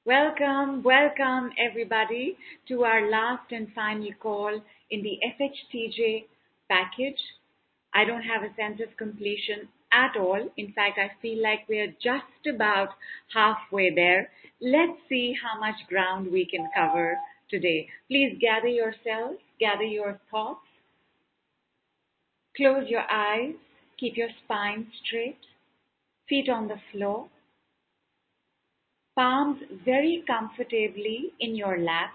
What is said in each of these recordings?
Welcome, welcome everybody to our last and final call in the FHTJ package. I don't have a sense of completion at all. In fact, I feel like we're just about halfway there. Let's see how much ground we can cover today. Please gather yourselves, gather your thoughts, close your eyes, keep your spine straight, feet on the floor. Palms very comfortably in your lap.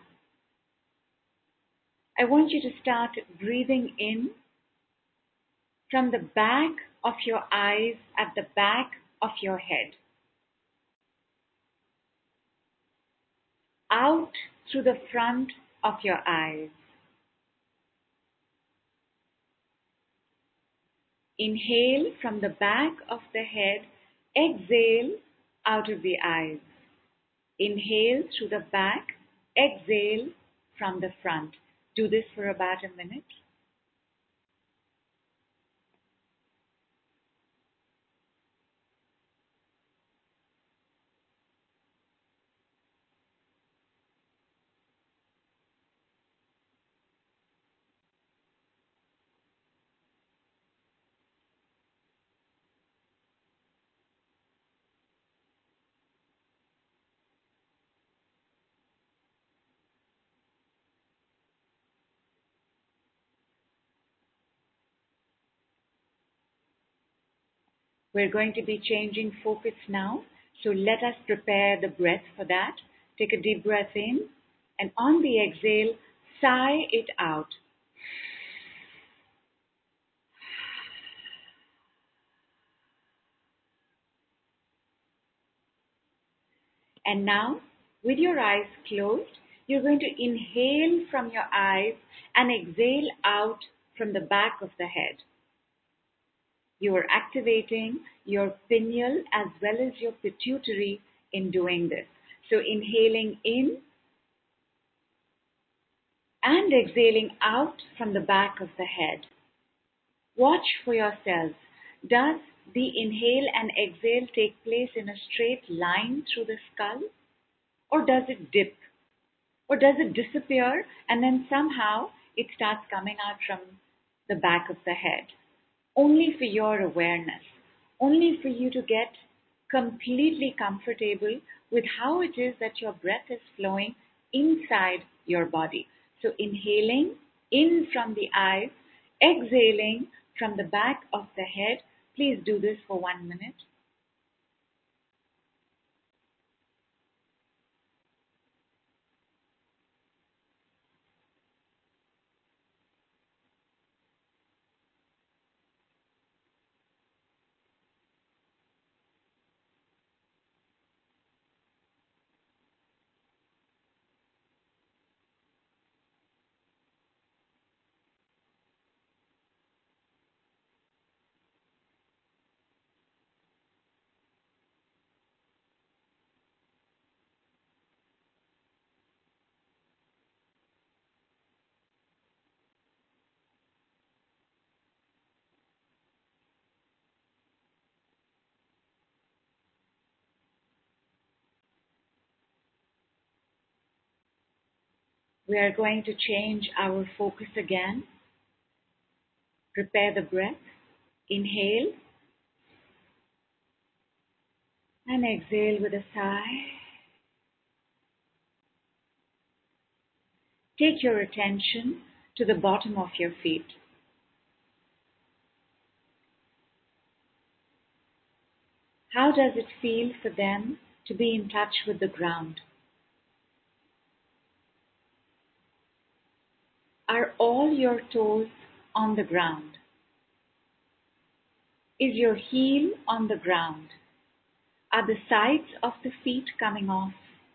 I want you to start breathing in from the back of your eyes at the back of your head. Out through the front of your eyes. Inhale from the back of the head. Exhale out of the eyes. Inhale through the back. Exhale from the front. Do this for about a minute. We're going to be changing focus now. So let us prepare the breath for that. Take a deep breath in, and on the exhale, sigh it out. And now, with your eyes closed, you're going to inhale from your eyes and exhale out from the back of the head. You are activating your pineal as well as your pituitary in doing this. So inhaling in and exhaling out from the back of the head. Watch for yourselves. Does the inhale and exhale take place in a straight line through the skull? Or does it dip? Or does it disappear and then somehow it starts coming out from the back of the head? Only for your awareness, only for you to get completely comfortable with how it is that your breath is flowing inside your body. So inhaling in from the eyes, exhaling from the back of the head. Please do this for 1 minute. We are going to change our focus again. Prepare the breath. Inhale and exhale with a sigh. Take your attention to the bottom of your feet. How does it feel for them to be in touch with the ground? Are all your toes on the ground? Is your heel on the ground? Are the sides of the feet coming off?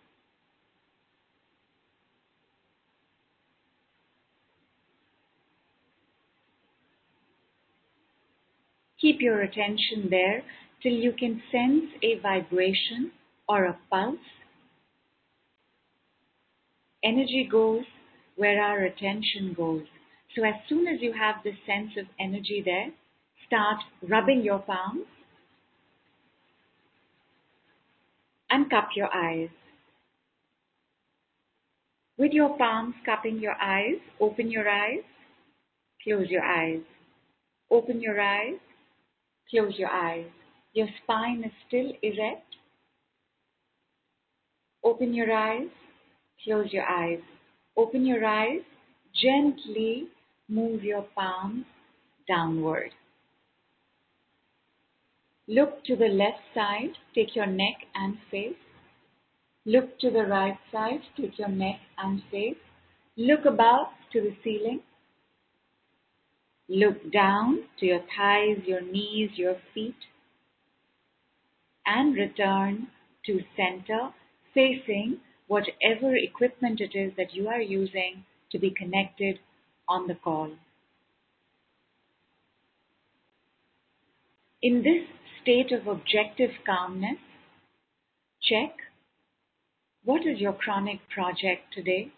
Keep your attention there till you can sense a vibration or a pulse. Energy goes where our attention goes. So as soon as you have this sense of energy there, start rubbing your palms and cup your eyes. With your palms cupping your eyes, open your eyes, close your eyes. Open your eyes, close your eyes. Your spine is still erect. Open your eyes, close your eyes. Open your eyes, gently move your palms downward. Look to the left side, take your neck and face. Look to the right side, take your neck and face. Look above to the ceiling. Look down to your thighs, your knees, your feet. And return to center, facing whatever equipment it is that you are using to be connected on the call. In this state of objective calmness, check what is your chronic project today?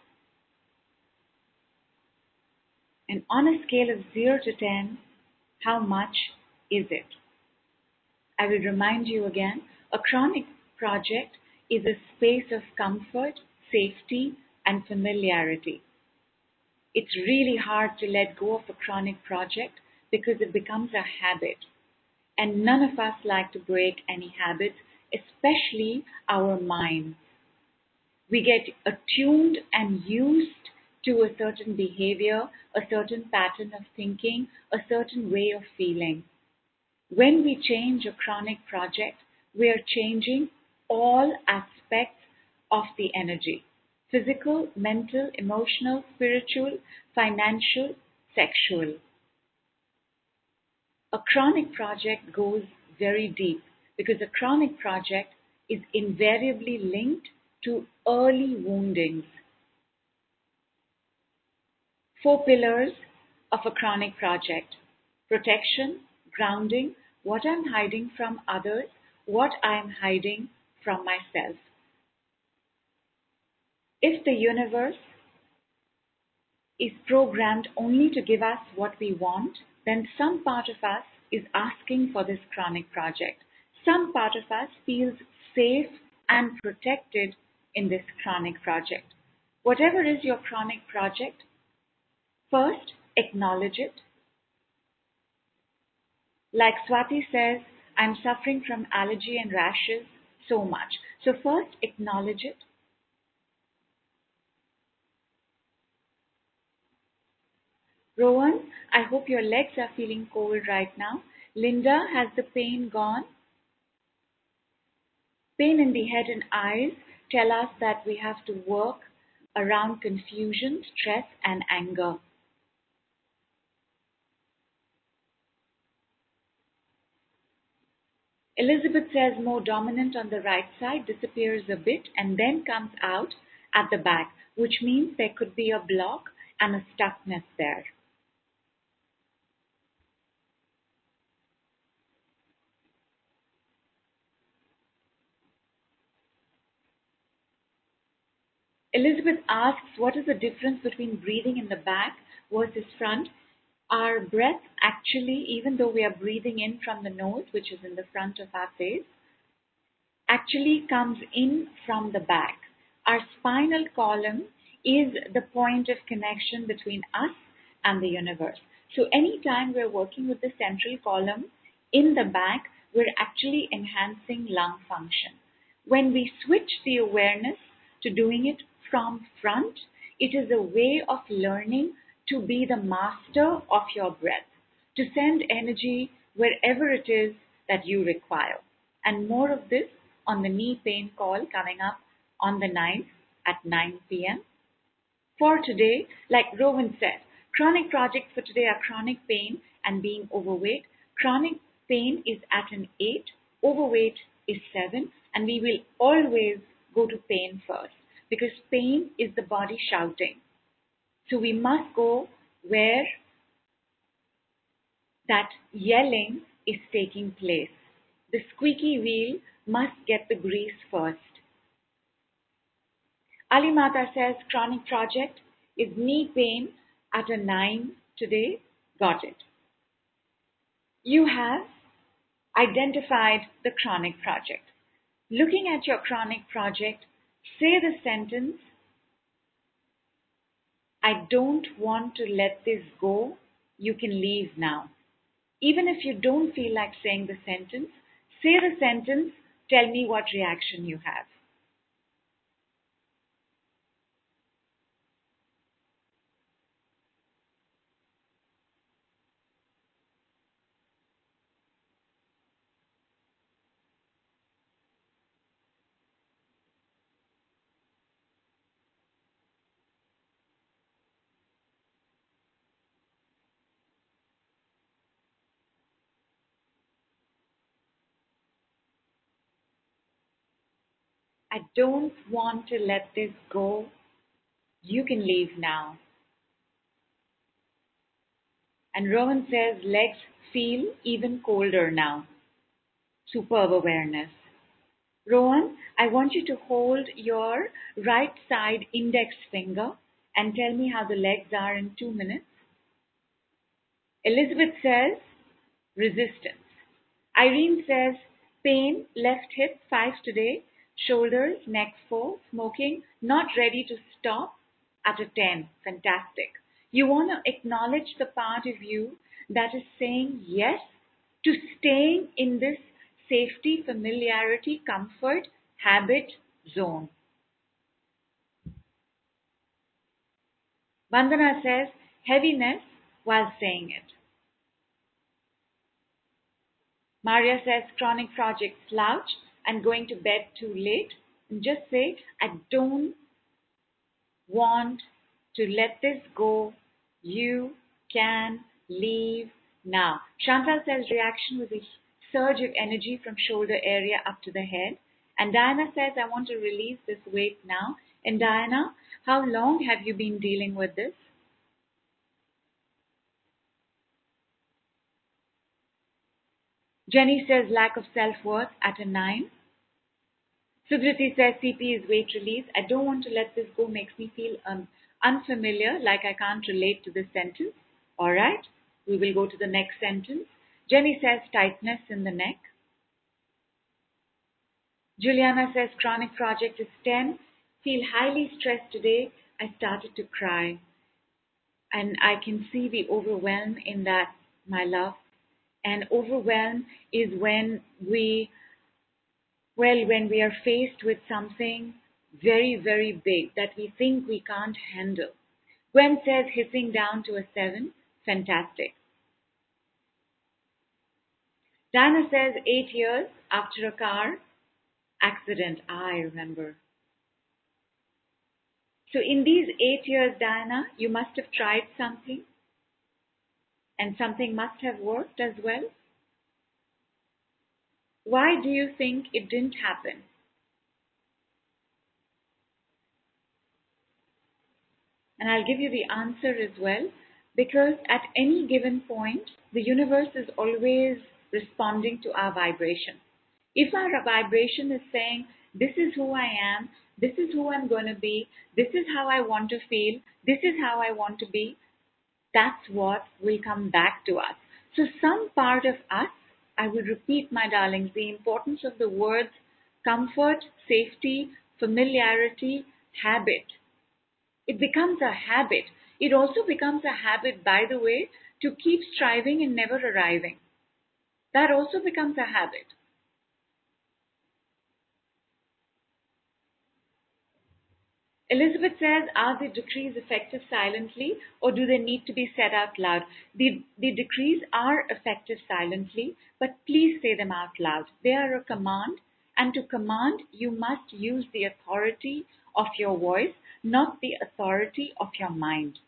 And on a scale of 0 to 10, how much is it? I will remind you again, a chronic project is a space of comfort, safety, and familiarity. It's really hard to let go of a chronic project because it becomes a habit. And none of us like to break any habits, especially our minds. We get attuned and used to a certain behavior, a certain pattern of thinking, a certain way of feeling. When we change a chronic project, we are changing all aspects of the energy: physical, mental, emotional, spiritual, financial, sexual. A chronic project goes very deep because a chronic project is invariably linked to early woundings. 4 pillars of a chronic project: protection, grounding, what I'm hiding from others, what I'm hiding from myself. If the universe is programmed only to give us what we want, then some part of us is asking for this chronic project. Some part of us feels safe and protected in this chronic project. Whatever is your chronic project, first acknowledge it. Like Swati says, I'm suffering from allergy and rashes so much. So first acknowledge it. Rowan, I hope your legs are feeling cold right now. Linda, has the pain gone? Pain in the head and eyes tell us that we have to work around confusion, stress, and anger. Elizabeth says more dominant on the right side, disappears a bit, and then comes out at the back, which means there could be a block and a stuckness there. Elizabeth asks, what is the difference between breathing in the back versus front? Our breath actually, even though we are breathing in from the nose, which is in the front of our face, actually comes in from the back. Our spinal column is the point of connection between us and the universe. So anytime we're working with the central column in the back, we're actually enhancing lung function. When we switch the awareness to doing it from front, it is a way of learning to be the master of your breath, to send energy wherever it is that you require. And more of this on the knee pain call coming up on the 9th at 9 p.m. For today, like Rowan said, chronic projects for today are chronic pain and being overweight. Chronic pain is at an 8, overweight is 7, and we will always go to pain first because pain is the body shouting. So we must go where that yelling is taking place. The squeaky wheel must get the grease first. Ali Mata says chronic project is knee pain at a 9 today. Got it. You have identified the chronic project. Looking at your chronic project, say the sentence, I don't want to let this go. You can leave now. Even if you don't feel like saying the sentence, say the sentence. Tell me what reaction you have. I don't want to let this go. You can leave now. And Rowan says legs feel even colder now. Superb awareness. Rowan, I want you to hold your right side index finger and tell me how the legs are in 2 minutes. Elizabeth says resistance. Irene says pain, left hip, 5 today, shoulders, neck 4, smoking, not ready to stop at a 10. Fantastic. You want to acknowledge the part of you that is saying yes to staying in this safety, familiarity, comfort, habit zone. Vandana says heaviness while saying it. Maria says chronic project slouch and going to bed too late. And just say, I don't want to let this go. You can leave now. Chantal says reaction with a surge of energy from shoulder area up to the head. And Diana says, I want to release this weight now. And Diana, how long have you been dealing with this? Jenny says lack of self-worth at a 9. Subriti says CP is weight release. I don't want to let this go. Makes me feel unfamiliar, like I can't relate to this sentence. All right, we will go to the next sentence. Jenny says tightness in the neck. Juliana says chronic project is 10. Feel highly stressed today. I started to cry. And I can see the overwhelm in that, my love. And overwhelm is when we are faced with something very, very big that we think we can't handle. Gwen says hissing down to a 7. Fantastic. Diana says 8 years after a car accident. I remember. So in these 8 years, Diana, you must have tried something and something must have worked as well. Why do you think it didn't happen? And I'll give you the answer as well, because at any given point, the universe is always responding to our vibration. If our vibration is saying, this is who I am, this is who I'm going to be, this is how I want to feel, this is how I want to be, that's what will come back to us. So some part of us, I will repeat, my darlings, the importance of the words comfort, safety, familiarity, habit. It becomes a habit. It also becomes a habit, by the way, to keep striving and never arriving. That also becomes a habit. Elizabeth says, are the decrees effective silently or do they need to be said out loud? The decrees are effective silently, but please say them out loud. They are a command, and to command, you must use the authority of your voice, not the authority of your mind.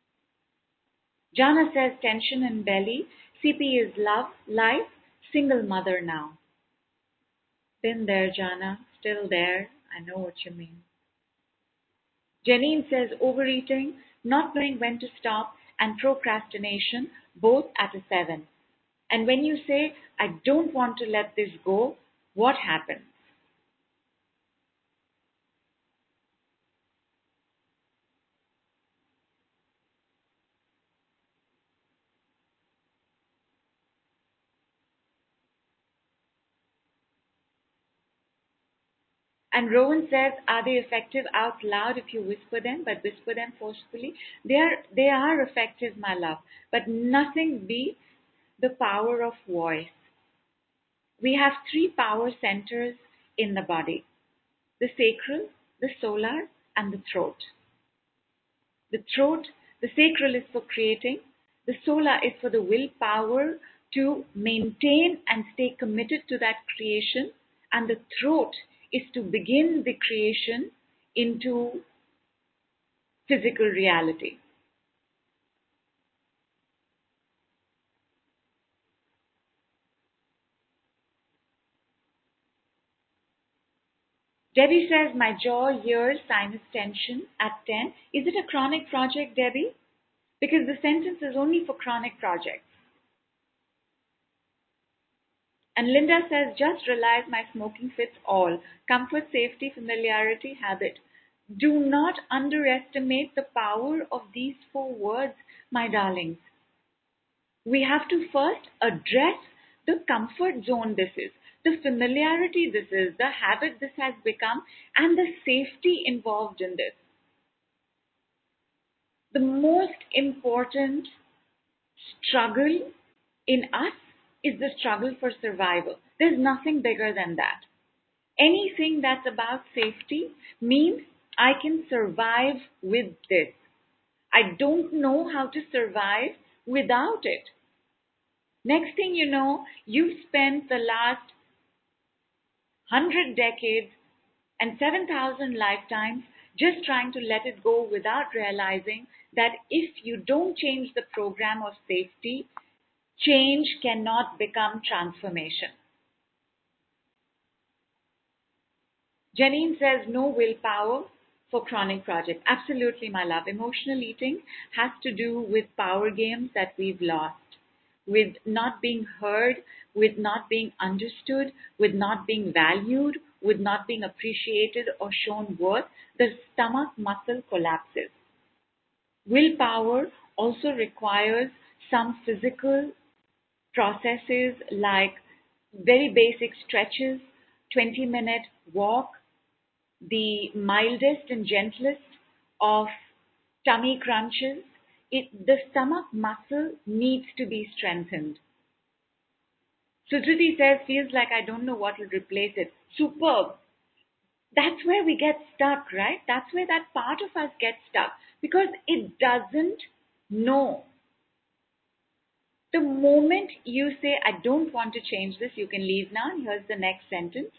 Jana says, tension in belly. CP is love, life, single mother now. Been there, Jana, still there. I know what you mean. Janine says overeating, not knowing when to stop, and procrastination, both at a 7. And when you say, I don't want to let this go, what happens? And Rowan says, are they effective out loud if you whisper them, but whisper them forcefully? They are effective, my love, but nothing beats the power of voice. We have three power centers in the body: the sacral, the solar, and the throat. The throat, the sacral is for creating, the solar is for the willpower to maintain and stay committed to that creation, and the throat is to begin the creation into physical reality. Debbie says, my jaw, ears, sinus tension at 10. Is it a chronic project, Debbie? Because the sentence is only for chronic projects. And Linda says, just realize my smoking fits all. Comfort, safety, familiarity, habit. Do not underestimate the power of these four words, my darlings. We have to first address the comfort zone this is, the familiarity this is, the habit this has become, and the safety involved in this. The most important struggle in us is the struggle for survival. There's nothing bigger than that. Anything that's about safety means I can survive with this. I don't know how to survive without it. Next thing you know, you've spent the last 100 decades and 7,000 lifetimes just trying to let it go without realizing that if you don't change the program of safety, change cannot become transformation. Janine says no willpower for chronic projects. Absolutely, my love. Emotional eating has to do with power games that we've lost, with not being heard, with not being understood, with not being valued, with not being appreciated or shown worth. The stomach muscle collapses. Willpower also requires some physical processes like very basic stretches, 20-minute walk, the mildest and gentlest of tummy crunches. The stomach muscle needs to be strengthened. Sujati says, feels like I don't know what will replace it. Superb. That's where we get stuck, right? That's where that part of us gets stuck because it doesn't know. The moment you say, I don't want to change this, you can leave now. And here's the next sentence.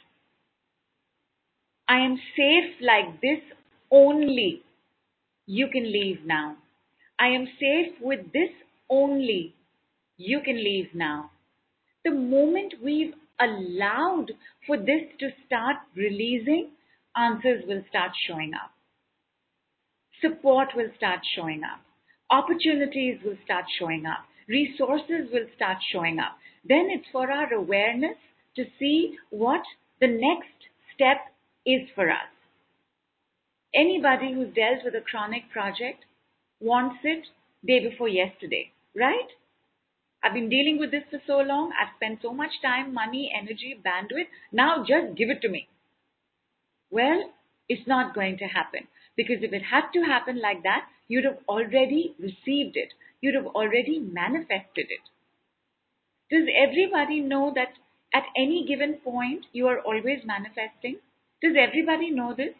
I am safe like this only. You can leave now. I am safe with this only. You can leave now. The moment we've allowed for this to start releasing, answers will start showing up. Support will start showing up. Opportunities will start showing up. Resources will start showing up. Then it's for our awareness to see what the next step is for us. Anybody who's dealt with a chronic project wants it day before yesterday, right? I've been dealing with this for so long. I've spent so much time, money, energy, bandwidth. Now just give it to me. Well, it's not going to happen. Because if it had to happen like that, you'd have already received it. You'd have already manifested it. Does everybody know that at any given point you are always manifesting? Does everybody know this?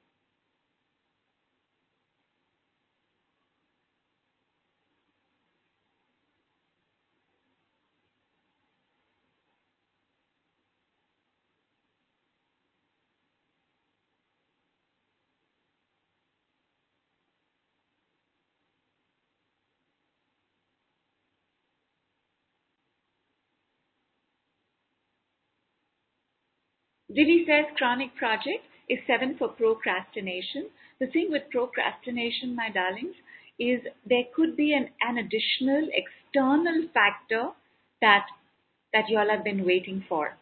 Divi says chronic project is 7 for procrastination. The thing with procrastination, my darlings, is there could be an additional external factor that you all have been waiting for.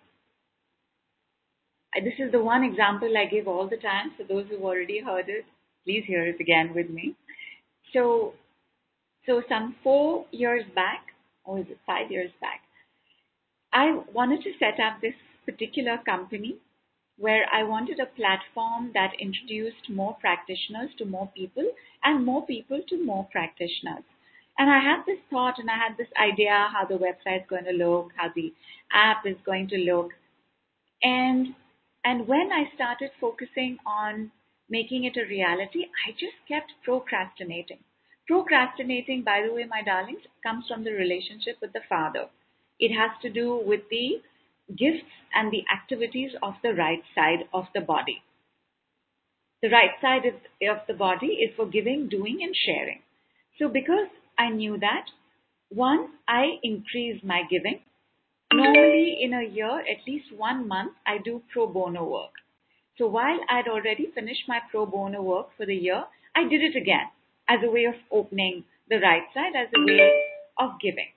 This is the one example I give all the time. For those who've already heard it, please hear it again with me. So some 4 years back, or is it 5 years back, I wanted to set up this particular company where I wanted a platform that introduced more practitioners to more people and more people to more practitioners. And I had this thought and I had this idea how the website's going to look, how the app is going to look. And when I started focusing on making it a reality, I just kept procrastinating. Procrastinating, by the way, my darlings, comes from the relationship with the Father. It has to do with the gifts and the activities of the right side of the body. The right side of the body is for giving, doing, and sharing. So because I knew that, one, I increase my giving. Normally in a year, at least 1 month, I do pro bono work. So while I'd already finished my pro bono work for the year, I did it again as a way of opening the right side, as a way of giving.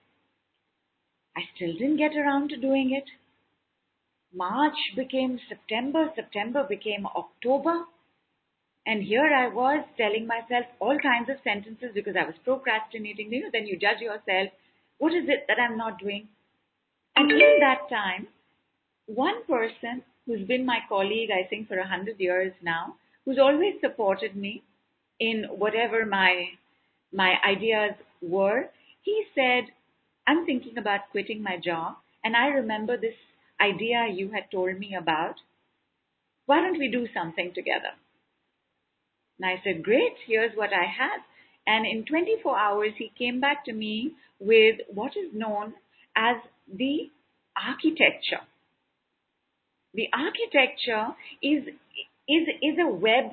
I still didn't get around to doing it. March became September, September became October. And here I was telling myself all kinds of sentences because I was procrastinating. Then you judge yourself. What is it that I'm not doing? And in that time, one person who's been my colleague, I think, for 100 years now, who's always supported me in whatever my ideas were, he said, I'm thinking about quitting my job. And I remember this idea you had told me about. Why don't we do something together? And I said, great, here's what I have. And in 24 hours, he came back to me with what is known as the architecture. The architecture is a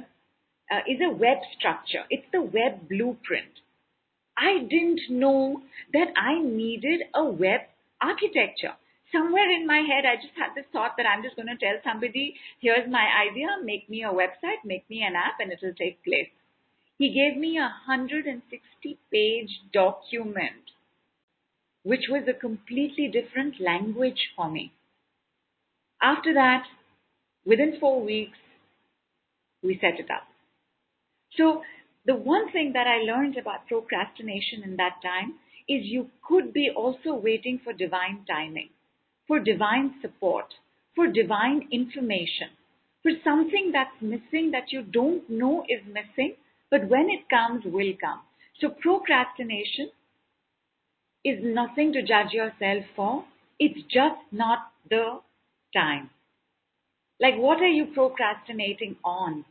web structure. It's the web blueprint. I didn't know that I needed a web architecture. Somewhere in my head, I just had this thought that I'm just going to tell somebody, here's my idea, make me a website, make me an app, and it'll take place. He gave me a 160-page document, which was a completely different language for me. After that, within 4 weeks, we set it up. So the one thing that I learned about procrastination in that time is you could be also waiting for divine timing, for divine support, for divine information, for something that's missing that you don't know is missing, but when it comes, will come. So procrastination is nothing to judge yourself for. It's just not the time. Like, what are you procrastinating on?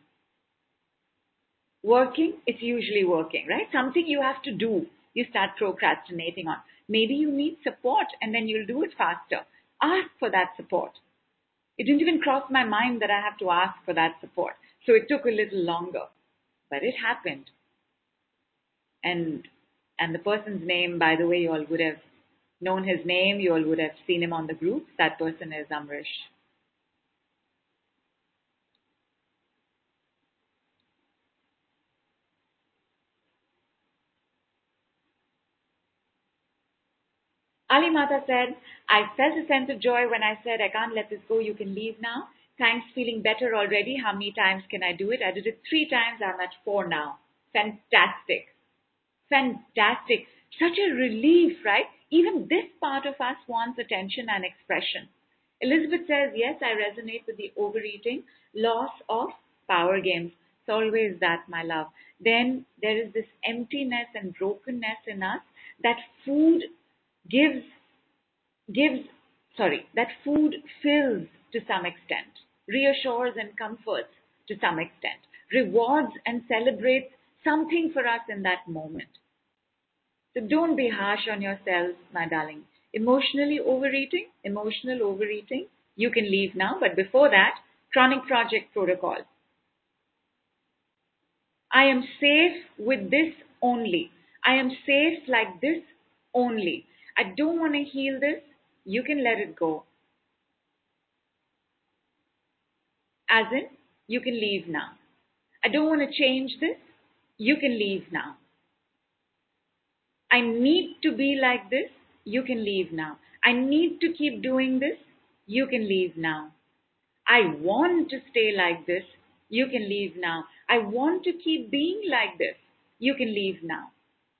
Working, it's usually working, right? Something you have to do, you start procrastinating on. Maybe you need support and then you'll do it faster. Ask for that support. It didn't even cross my mind that I have to ask for that support. So it took a little longer, but it happened. And the person's name, by the way, you all would have known his name. You all would have seen him on the group. That person is Amrish. Ali Mata said, I felt a sense of joy when I said, I can't let this go. You can leave now. Thanks, feeling better already. How many times can I do it? I did it 3 times. I'm at 4 now. Fantastic. Fantastic. Such a relief, right? Even this part of us wants attention and expression. Elizabeth says, yes, I resonate with the overeating, loss of power games. It's always that, my love. Then there is this emptiness and brokenness in us that food that food fills to some extent, reassures and comforts to some extent, rewards and celebrates something for us in that moment. So don't be harsh on yourselves, my darling. Emotional overeating, you can leave now, but before that, chronic project protocol. I am safe with this only. I am safe like this only. I don't want to heal this. You can let it go. As in, you can leave now. I don't want to change this. You can leave now. I need to be like this. You can leave now. I need to keep doing this. You can leave now. I want to stay like this. You can leave now. I want to keep being like this. You can leave now.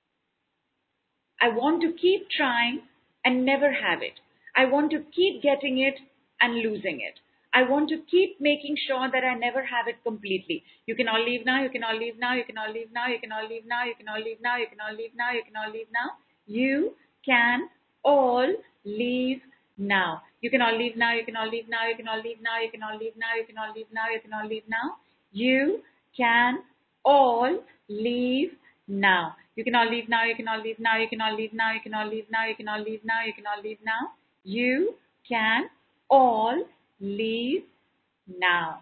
I want to keep trying and never have it. I want to keep getting it and losing it. I want to keep making sure that I never have it completely. You can all leave now, you can all leave now, you can all leave now, you can all leave now, you can all leave now, you can all leave now, you can all leave now. You can all leave now. You can all leave now, you can all leave now, you can all leave now, you can all leave now, you can all leave now, you can all leave now. You can all leave now. You can all leave now, you can all leave now, you can all leave now, you can all leave now, you can all leave now, you can all leave now. You can all leave now.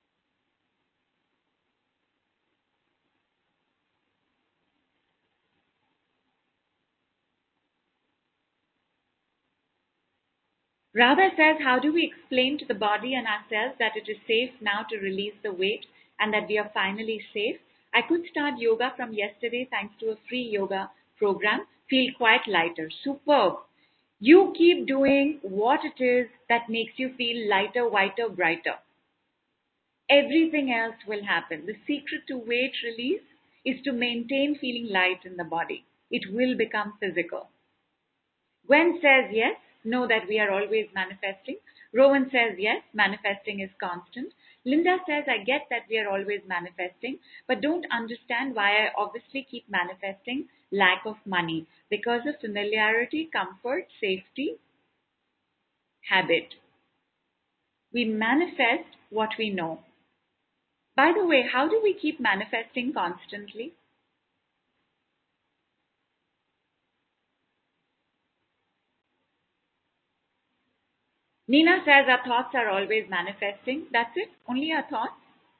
Radha says, how do we explain to the body and ourselves that it is safe now to release the weight and that we are finally safe? I could start yoga from yesterday thanks to a free yoga program. Feel quite lighter. Superb. You keep doing what it is that makes you feel lighter, whiter, brighter. Everything else will happen. The secret to weight release is to maintain feeling light in the body. It will become physical. Gwen says yes, know that we are always manifesting. Rowan says yes, manifesting is constant. Linda says, I get that we are always manifesting, but don't understand why I obviously keep manifesting lack of money because of familiarity, comfort, safety, habit. We manifest what we know. By the way, how do we keep manifesting constantly? Nina says our thoughts are always manifesting. That's it? Only our thoughts?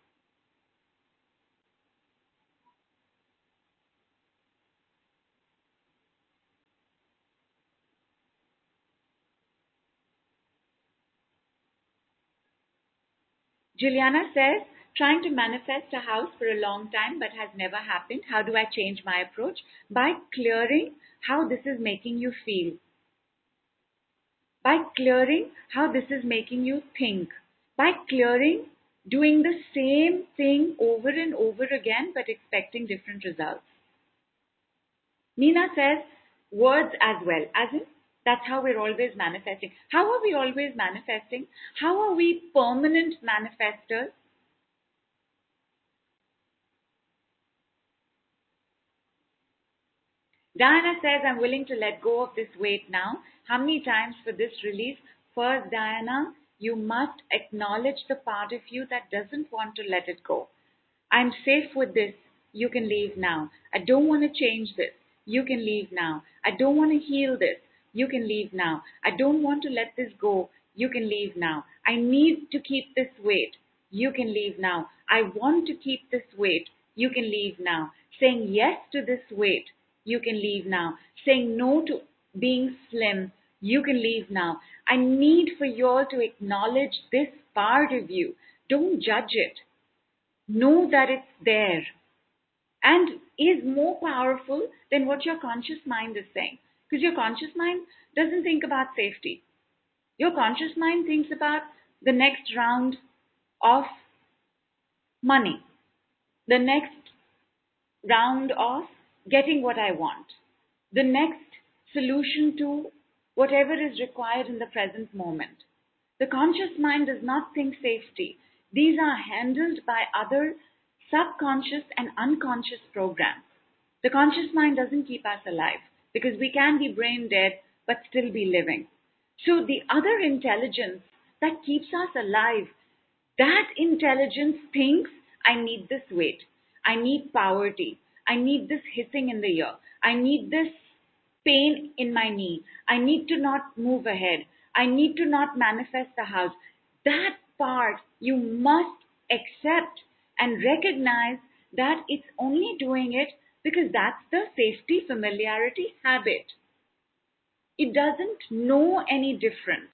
Juliana says, trying to manifest a house for a long time but has never happened. How do I change my approach? By clearing how this is making you feel. By clearing how this is making you think. By clearing doing the same thing over and over again but expecting different results. Nina says, words as well. As in, that's how we're always manifesting. How are we always manifesting? How are we permanent manifestors? Diana says, I'm willing to let go of this weight now. How many times for this release? First, Diana, you must acknowledge the part of you that doesn't want to let it go. I'm safe with this. You can leave now. I don't want to change this. You can leave now. I don't want to heal this. You can leave now. I don't want to let this go. You can leave now. I need to keep this weight. You can leave now. I want to keep this weight. You can leave now. Saying yes to this weight. You can leave now. Saying no to being slim. You can leave now. I need for you all to acknowledge this part of you. Don't judge it. Know that it's there and is more powerful than what your conscious mind is saying. Because your conscious mind doesn't think about safety. Your conscious mind thinks about the next round of money, the next round of getting what I want, the next solution to whatever is required in the present moment. The conscious mind does not think safety. These are handled by other subconscious and unconscious programs. The conscious mind doesn't keep us alive because we can be brain dead but still be living. So the other intelligence that keeps us alive, that intelligence thinks, I need this weight. I need poverty. I need this hissing in the ear. I need this pain in my knee. I need to not move ahead. I need to not manifest the house. That part you must accept and recognize that it's only doing it because that's the safety, familiarity, habit. It doesn't know any different.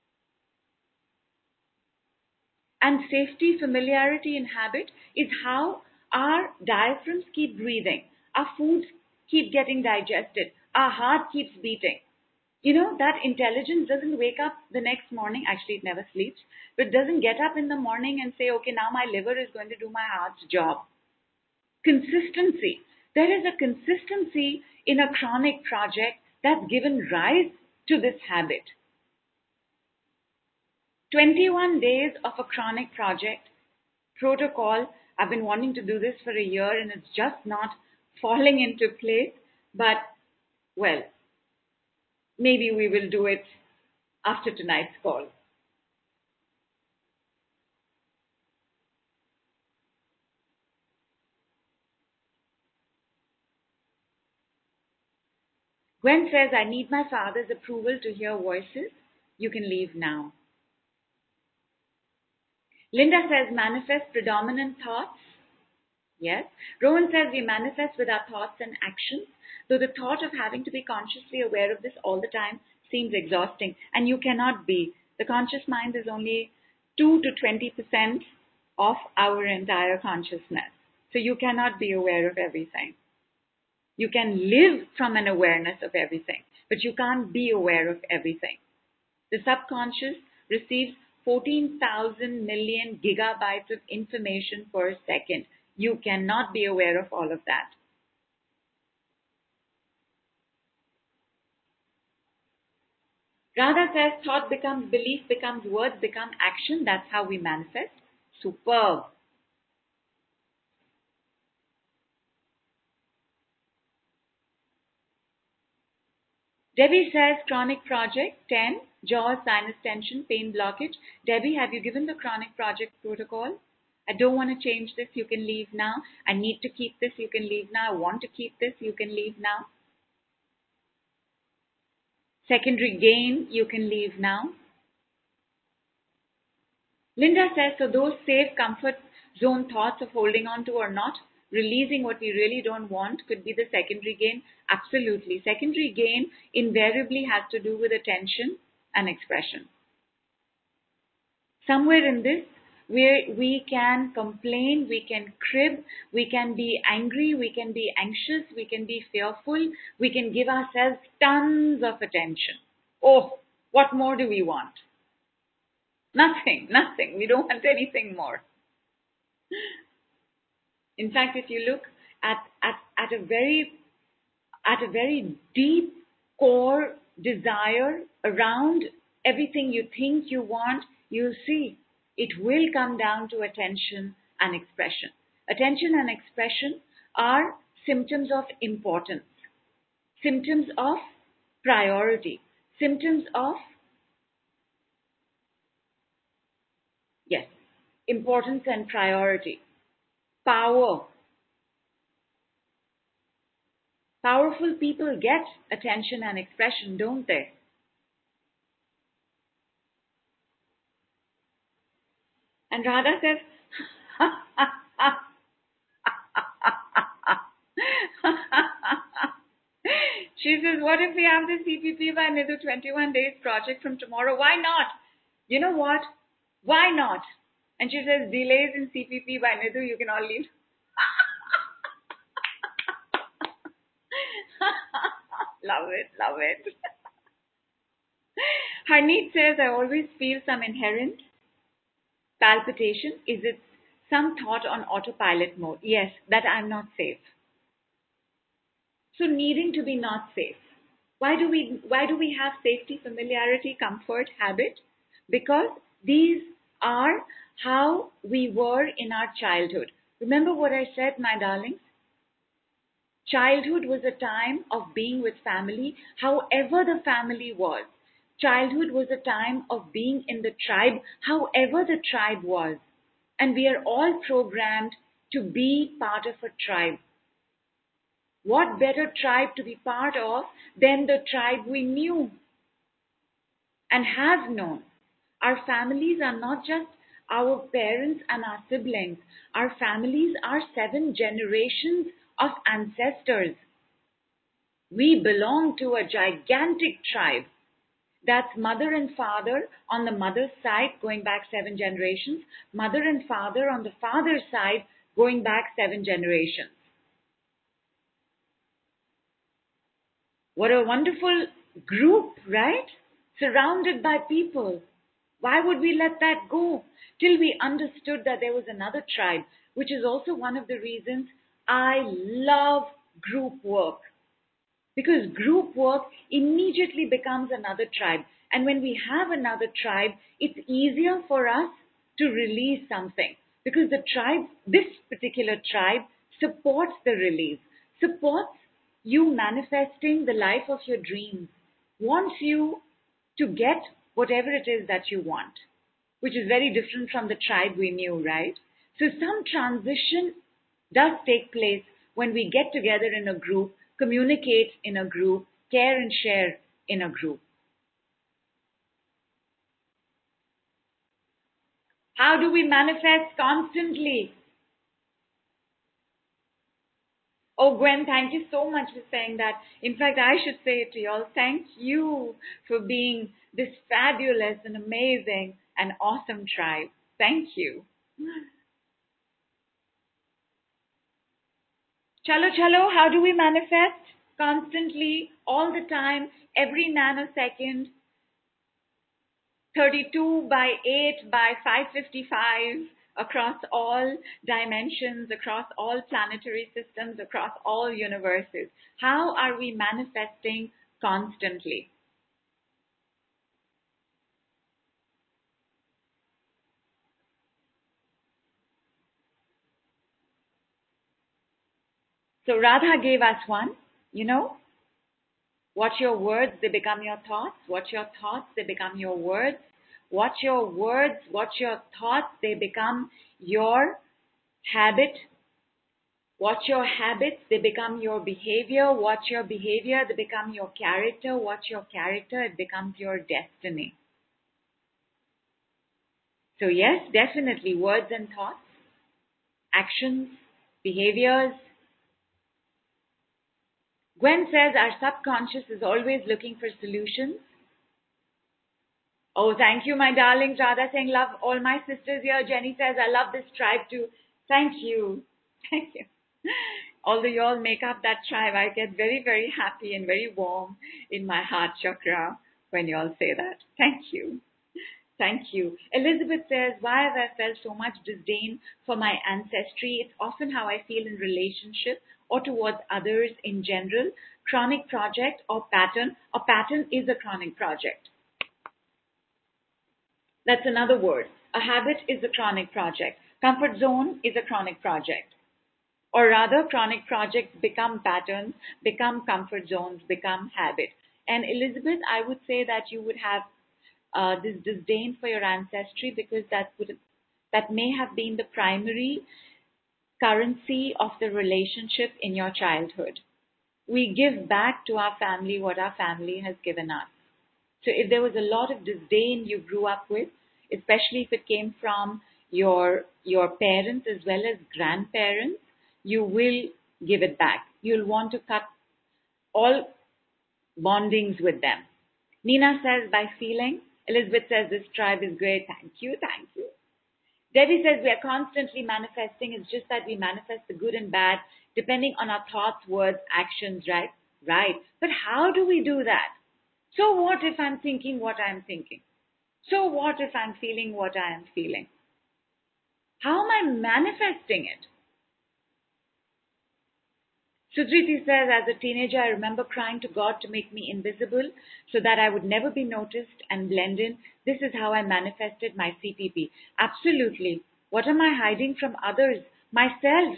And safety, familiarity, and habit is how our diaphragms keep breathing, our foods keep getting digested, our heart keeps beating. You know, that intelligence doesn't wake up the next morning, actually, it never sleeps, but doesn't get up in the morning and say, okay, now my liver is going to do my heart's job. Consistency. There is a consistency in a chronic project that's given rise to this habit. 21 days of a chronic project protocol. I've been wanting to do this for a year and it's just not falling into place. But, well, maybe we will do it after tonight's call. Gwen says, I need my father's approval to hear voices. You can leave now. Linda says, manifest predominant thoughts. Yes. Rowan says, we manifest with our thoughts and actions, though the thought of having to be consciously aware of this all the time seems exhausting. And you cannot be. The conscious mind is only 2 to 20% of our entire consciousness. So you cannot be aware of everything. You can live from an awareness of everything, but you can't be aware of everything. The subconscious receives 14,000 million gigabytes of information per second. You cannot be aware of all of that. Radha says thought becomes belief, becomes words, become action. That's how we manifest. Superb. Debbie says chronic project 10, jaw, sinus tension, pain, blockage. Debbie, have you given the chronic project protocol? I don't want to change this. You can leave now. I need to keep this. You can leave now. I want to keep this. You can leave now. Secondary gain. You can leave now. Linda says, so those safe comfort zone thoughts of holding on to or not releasing what we really don't want could be the secondary gain. Absolutely. Secondary gain invariably has to do with attention and expression. Somewhere in this, where we can complain, we can crib, we can be angry, we can be anxious, we can be fearful, we can give ourselves tons of attention. Oh, what more do we want? Nothing. We don't want anything more. In fact, if you look at a very deep core desire around everything you think you want, you'll see it will come down to attention and expression. Attention and expression are symptoms of importance, symptoms of priority, symptoms of, yes, importance and priority. Power. Powerful people get attention and expression, don't they? And Radha says, she says, what if we have the CPP by Nidhu 21 days project from tomorrow? Why not? You know what? Why not? And she says, delays in CPP by Nidhu, you can all leave. Love it. Harneet says, I always feel some inherent palpitation. Is it some thought on autopilot mode? Yes, that I'm not safe. So needing to be not safe. Why do we have safety, familiarity, comfort, habit? Because these are how we were in our childhood. Remember what I said, my darlings? Childhood was a time of being with family, however the family was. Childhood was a time of being in the tribe, however the tribe was. And we are all programmed to be part of a tribe. What better tribe to be part of than the tribe we knew and have known? Our families are not just our parents and our siblings. Our families are 7 generations of ancestors. We belong to a gigantic tribe. That's mother and father on the mother's side, going back 7 generations. Mother and father on the father's side, going back 7 generations. What a wonderful group, right? Surrounded by people. Why would we let that go? Till we understood that there was another tribe, which is also one of the reasons I love group work. Because group work immediately becomes another tribe. And when we have another tribe, it's easier for us to release something because the tribe, this particular tribe, supports the release, supports you manifesting the life of your dreams, wants you to get whatever it is that you want, which is very different from the tribe we knew, right? So some transition does take place when we get together in a group, communicate in a group, care and share in a group. How do we manifest constantly? Oh, Gwen, thank you so much for saying that. In fact, I should say it to you all. Thank you for being this fabulous and amazing and awesome tribe. Thank you. Chalo, chalo, how do we manifest? Constantly, all the time, every nanosecond, 32 by 8 by 555 across all dimensions, across all planetary systems, across all universes. How are we manifesting constantly? So Radha gave us one, you know, watch your words, they become your thoughts. Watch your thoughts, they become your words. Watch your words, watch your thoughts, they become your habit. Watch your habits, they become your behavior. Watch your behavior, they become your character. Watch your character, it becomes your destiny. So yes, definitely words and thoughts, actions, behaviors. Gwen says our subconscious is always looking for solutions. Oh, thank you, my darlings. Radha saying, love all my sisters here. Jenny says, I love this tribe too. Thank you. Thank you. Although you all make up that tribe, I get very, very happy and very warm in my heart chakra when you all say that. Thank you. Thank you. Elizabeth says, why have I felt so much disdain for my ancestry? It's often how I feel in relationship or towards others in general. Chronic project or pattern. A pattern is a chronic project. That's another word. A habit is a chronic project. Comfort zone is a chronic project. Or rather, chronic projects become patterns, become comfort zones, become habits. And Elizabeth, I would say that you would have this disdain for your ancestry because that may have been the primary currency of the relationship in your childhood. We give back to our family what our family has given us. So if there was a lot of disdain you grew up with, especially if it came from your parents as well as grandparents, you will give it back. You'll want to cut all bondings with them. Nina says by feeling. Elizabeth says this tribe is great. Thank you, thank you. Debbie says we are constantly manifesting. It's just that we manifest the good and bad depending on our thoughts, words, actions, right? Right. But how do we do that? So what if I'm thinking what I'm thinking? So what if I'm feeling what I am feeling? How am I manifesting it? Sudriti says, as a teenager, I remember crying to God to make me invisible so that I would never be noticed and blend in. This is how I manifested my CPP. Absolutely. What am I hiding from others? Myself.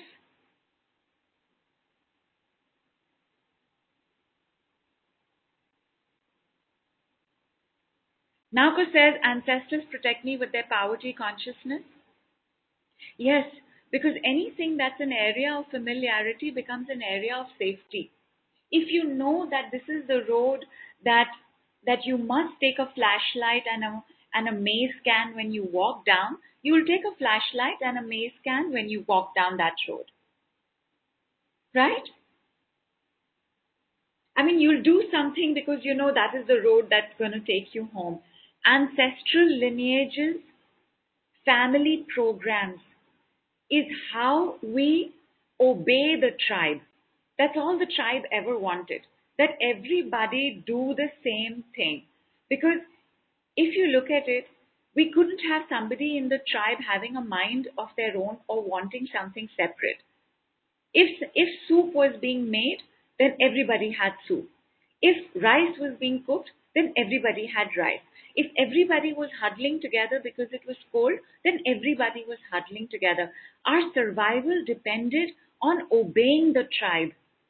Nauko says, ancestors protect me with their poverty consciousness. Yes, because anything that's an area of familiarity becomes an area of safety. If you know that this is the road that you must take a flashlight and a maze scan when you walk down, you will take a flashlight and a maze scan when you walk down that road. Right? I mean, you'll do something because you know that is the road that's going to take you home. Ancestral lineages, family programs is how we obey the tribe. That's all the tribe ever wanted. That everybody do the same thing. Because if you look at it, we couldn't have somebody in the tribe having a mind of their own or wanting something separate. If soup was being made, then everybody had soup. If rice was being cooked, then everybody had rice. If everybody was huddling together because it was cold, then everybody was huddling together. Our survival depended on obeying the tribe.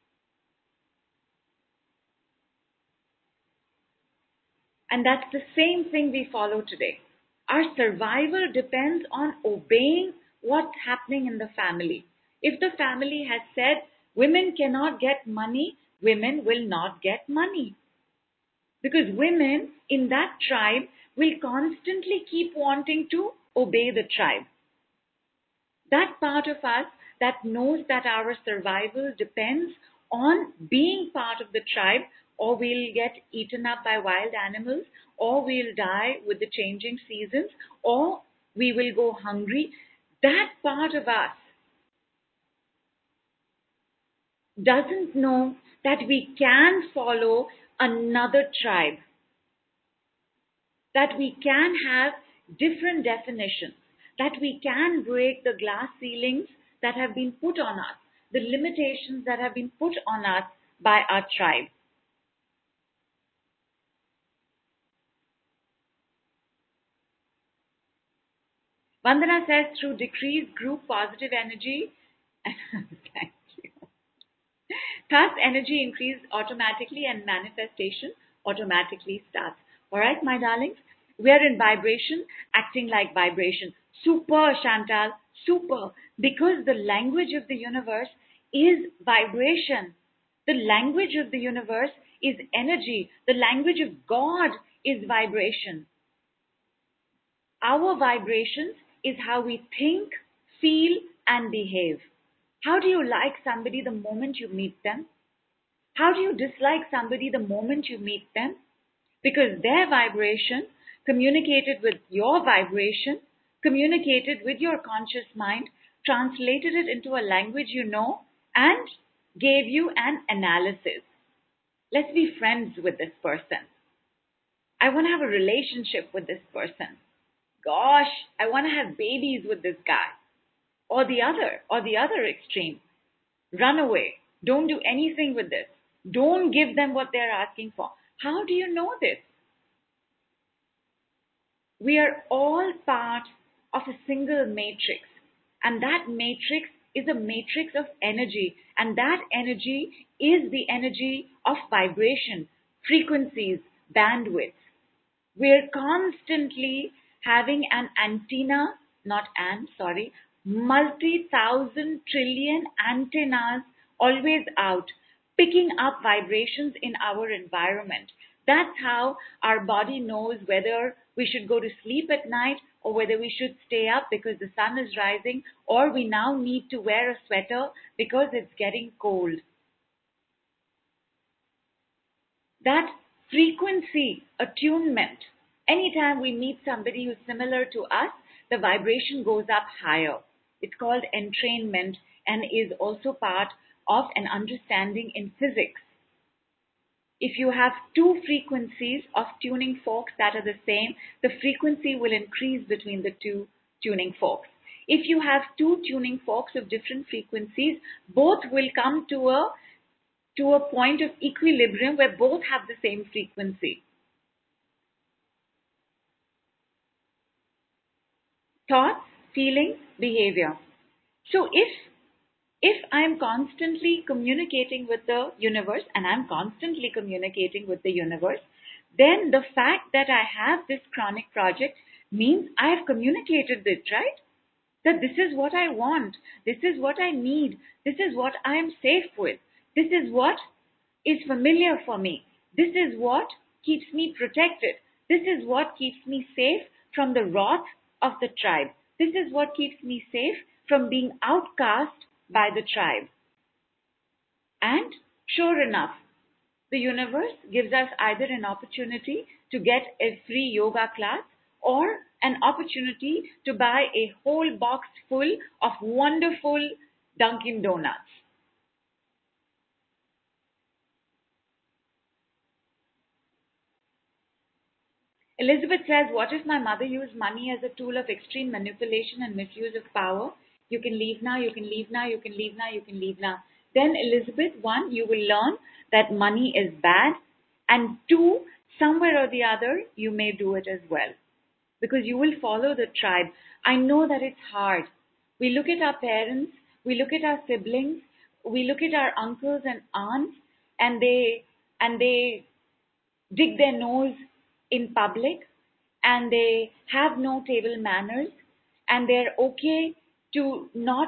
And that's the same thing we follow today. Our survival depends on obeying what's happening in the family. If the family has said women cannot get money, women will not get money. Because women in that tribe will constantly keep wanting to obey the tribe. That part of us that knows that our survival depends on being part of the tribe, or we'll get eaten up by wild animals, or we'll die with the changing seasons, or we will go hungry. That part of us doesn't know that we can follow another tribe, that we can have different definitions, that we can break the glass ceilings that have been put on us, the limitations that have been put on us by our tribe. Vandana says through decreased group positive energy, thank you. Thus, energy increase automatically and manifestation automatically starts. All right, my darlings, we are in vibration, acting like vibration. Super, Chantal, super. Because the language of the universe is vibration. The language of the universe is energy. The language of God is vibration. Our vibrations is how we think, feel, and behave. How do you like somebody the moment you meet them? How do you dislike somebody the moment you meet them? Because their vibration communicated with your vibration, communicated with your conscious mind, translated it into a language you know, and gave you an analysis. Let's be friends with this person. I want to have a relationship with this person. Gosh, I want to have babies with this guy. Or the other extreme. Run away. Don't do anything with this. Don't give them what they're asking for. How do you know this? We are all part of a single matrix. And that matrix is a matrix of energy. And that energy is the energy of vibration, frequencies, bandwidth. We're constantly having an antenna, multi-thousand trillion antennas always out, picking up vibrations in our environment. That's how our body knows whether we should go to sleep at night or whether we should stay up because the sun is rising, or we now need to wear a sweater because it's getting cold. That frequency attunement, anytime we meet somebody who's similar to us, the vibration goes up higher. It's called entrainment and is also part of an understanding in physics. If you have two frequencies of tuning forks that are the same, the frequency will increase between the two tuning forks. If you have two tuning forks of different frequencies, both will come to a point of equilibrium where both have the same frequency. Thoughts, feelings, behavior. So if I'm constantly communicating with the universe, and I'm constantly communicating with the universe, then the fact that I have this chronic project means I have communicated it, right? That this is what I want, this is what I need, this is what I am safe with, this is what is familiar for me, this is what keeps me protected, this is what keeps me safe from the wrath of the tribe, this is what keeps me safe from being outcast by the tribe. And sure enough, the universe gives us either an opportunity to get a free yoga class or an opportunity to buy a whole box full of wonderful Dunkin' Donuts. Elizabeth says, what if my mother used money as a tool of extreme manipulation and misuse of power? You can leave now, you can leave now, you can leave now, you can leave now. Then Elizabeth, one, you will learn that money is bad. And two, somewhere or the other, you may do it as well because you will follow the tribe. I know that it's hard. We look at our parents, we look at our siblings, we look at our uncles and aunts, and they dig their nose in public, and they have no table manners, and they're okay to not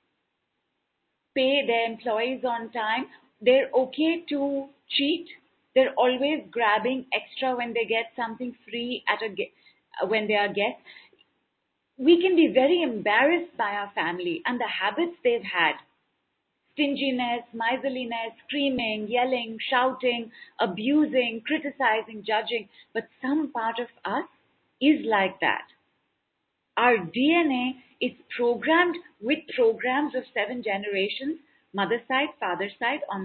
pay their employees on time. They're okay to cheat. They're always grabbing extra when they get something free when they are guests. We can be very embarrassed by our family and the habits they've had. Stinginess, miserliness, screaming, yelling, shouting, abusing, criticizing, judging. But some part of us is like that. Our DNA is programmed with programs of 7 generations, mother side, father side on the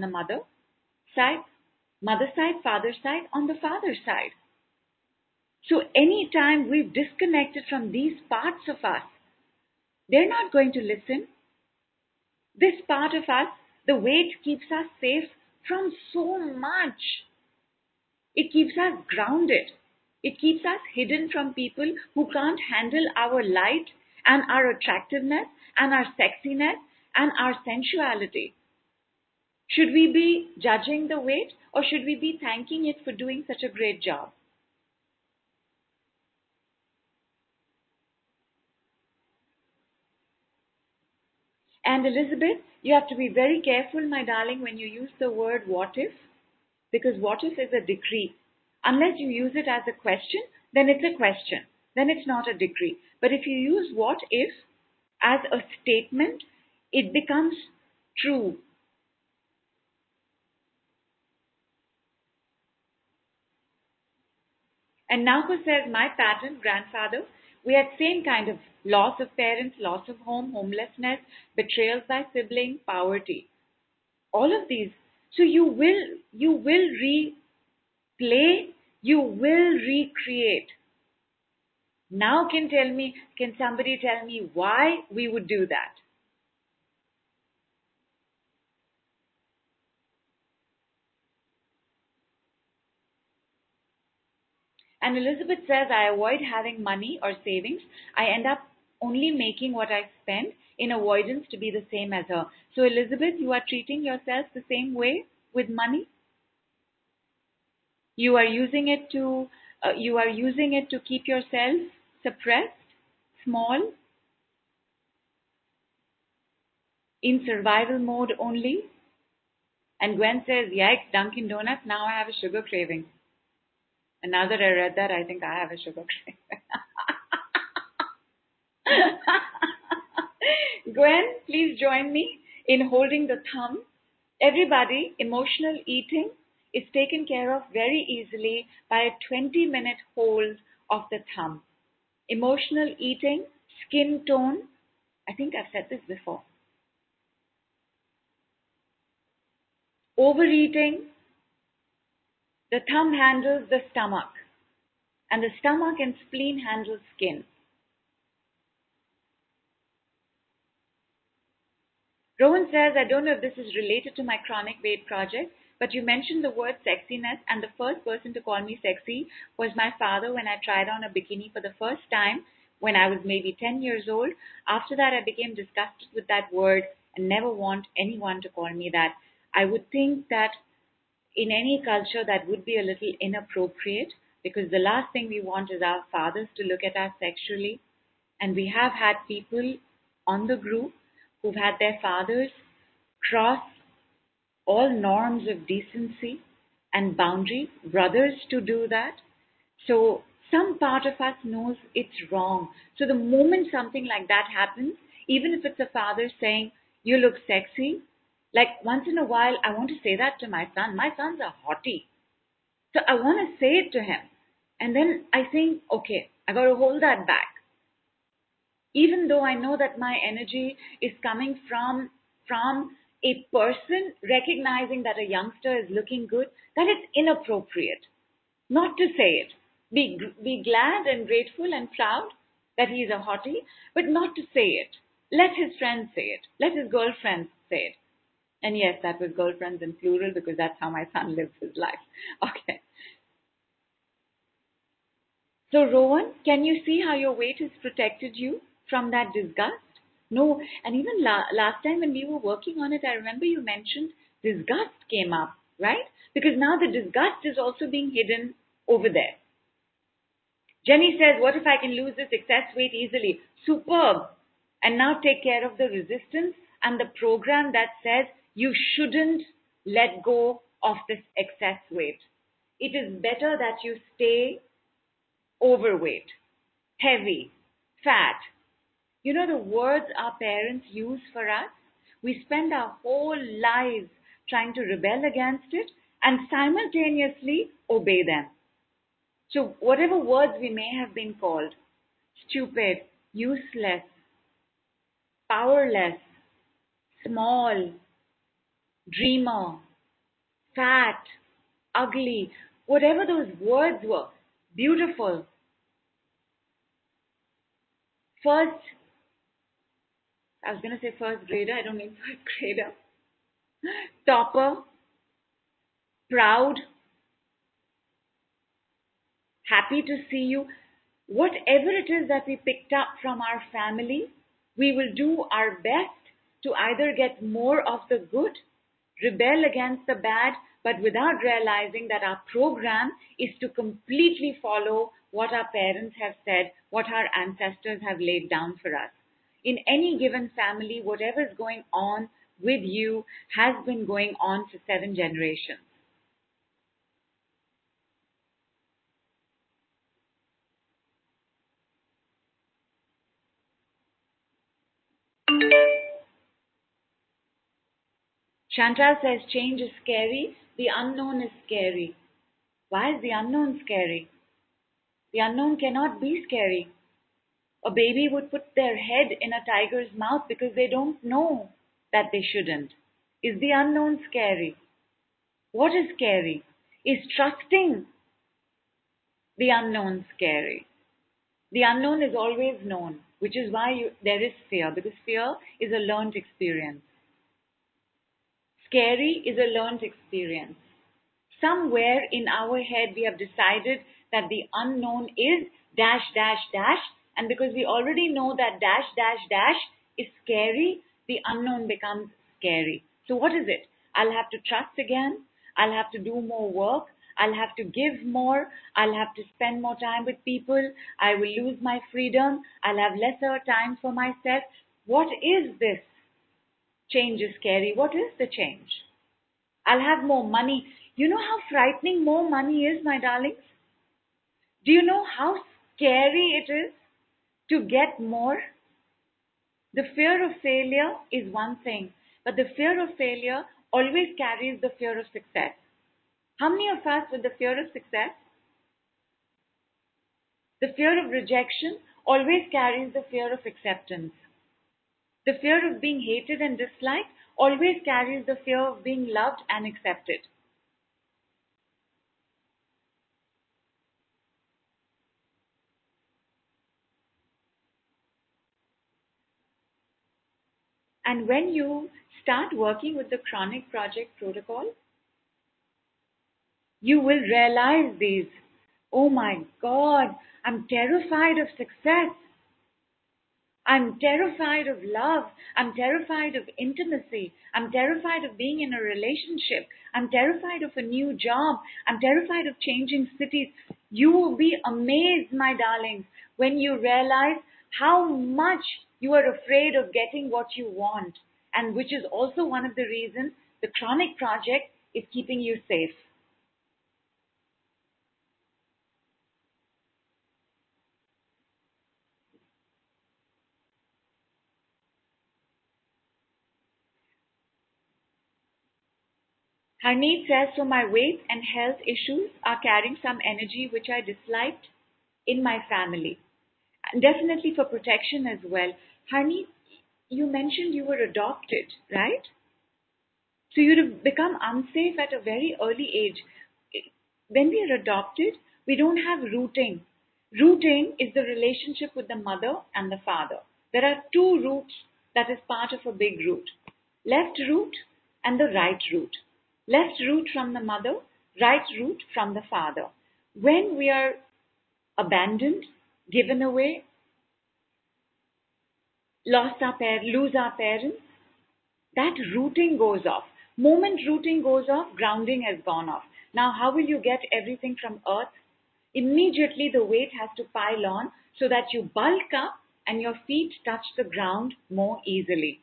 mother side, father side on the father side. So anytime we've disconnected from these parts of us, they're not going to listen. This part of us, the weight keeps us safe from so much. It keeps us grounded. It keeps us hidden from people who can't handle our light and our attractiveness and our sexiness and our sensuality. Should we be judging the weight, or should we be thanking it for doing such a great job? And Elizabeth, you have to be very careful, my darling, when you use the word what if, because what if is a decree. Unless you use it as a question, then it's a question. Then it's not a decree. But if you use what if as a statement, it becomes true. And Nauko says, my pattern, grandfather, we had same kind of loss of parents, loss of home, homelessness, betrayals by sibling, poverty. All of these. So you will replay, you will recreate. Now can somebody tell me why we would do that? And Elizabeth says, I avoid having money or savings. I end up only making what I spend in avoidance to be the same as her. So Elizabeth, you are treating yourself the same way with money. You are using it to keep yourself suppressed, small, in survival mode only. And Gwen says, yikes, Dunkin' Donuts, now I have a sugar craving. And now that I read that, I think I have a sugar craving. Gwen, please join me in holding the thumb. Everybody, emotional eating is taken care of very easily by a 20-minute hold of the thumb. Emotional eating, skin tone, I think I've said this before. Overeating, the thumb handles the stomach, and the stomach and spleen handle skin. Rowan says, I don't know if this is related to my chronic weight project, but you mentioned the word sexiness, and the first person to call me sexy was my father when I tried on a bikini for the first time when I was maybe 10 years old. After that, I became disgusted with that word and never want anyone to call me that. I would think that in any culture that would be a little inappropriate, because the last thing we want is our fathers to look at us sexually. And we have had people on the group who've had their fathers cross all norms of decency and boundaries, brothers to do that. So some part of us knows it's wrong. So the moment something like that happens, even if it's a father saying, you look sexy, like once in a while, I want to say that to my son. My son's a hottie. So I want to say it to him. And then I think, okay, I got to hold that back. Even though I know that my energy is coming from a person recognizing that a youngster is looking good, that it's inappropriate not to say it. Be glad and grateful and proud that he's a hottie, but not to say it. Let his friends say it. Let his girlfriends say it. And yes, that was girlfriends in plural because that's how my son lives his life. Okay. So, Rowan, can you see how your weight has protected you from that disgust? No, and even last time when we were working on it, I remember you mentioned disgust came up, right? Because now the disgust is also being hidden over there. Jenny says, what if I can lose this excess weight easily? Superb. And now take care of the resistance and the program that says you shouldn't let go of this excess weight. It is better that you stay overweight, heavy, fat. You know the words our parents use for us? We spend our whole lives trying to rebel against it and simultaneously obey them. So whatever words we may have been called, stupid, useless, powerless, small, dreamer, fat, ugly, whatever those words were, beautiful. First, I was going to say first grader, I don't mean first grader. Topper, proud, happy to see you. Whatever it is that we picked up from our family, we will do our best to either get more of the good, rebel against the bad, but without realizing that our program is to completely follow what our parents have said, what our ancestors have laid down for us. In any given family, whatever is going on with you has been going on for 7 generations. Chantal says change is scary, the unknown is scary. Why is the unknown scary? The unknown cannot be scary. A baby would put their head in a tiger's mouth because they don't know that they shouldn't. Is the unknown scary? What is scary? Is trusting the unknown scary? The unknown is always known, which is why there is fear, because fear is a learned experience. Scary is a learned experience. Somewhere in our head we have decided that the unknown is dash dash dash, and because we already know that dash dash dash is scary, the unknown becomes scary. So what is it? I'll have to trust again, I'll have to do more work, I'll have to give more, I'll have to spend more time with people, I will lose my freedom, I'll have lesser time for myself. What is this? Change is scary. What is the change? I'll have more money. You know how frightening more money is, my darlings? Do you know how scary it is to get more? The fear of failure is one thing, but the fear of failure always carries the fear of success. How many of us with the fear of success? The fear of rejection always carries the fear of acceptance. The fear of being hated and disliked always carries the fear of being loved and accepted. And when you start working with the Chronic Project protocol, you will realize these. Oh my God, I'm terrified of success. I'm terrified of love. I'm terrified of intimacy. I'm terrified of being in a relationship. I'm terrified of a new job. I'm terrified of changing cities. You will be amazed, my darlings, when you realize how much you are afraid of getting what you want, and which is also one of the reasons the Chronic Project is keeping you safe. Harneet says, so my weight and health issues are carrying some energy which I disliked in my family. And definitely for protection as well. Harneet, you mentioned you were adopted, right? So you'd have become unsafe at a very early age. When we are adopted, we don't have rooting. Rooting is the relationship with the mother and the father. There are two roots that is part of a big root. Left root and the right root. Left root from the mother, right root from the father. When we are abandoned, given away, lose our parents, that rooting goes off. Moment rooting goes off, grounding has gone off. Now, how will you get everything from earth? Immediately the weight has to pile on so that you bulk up and your feet touch the ground more easily.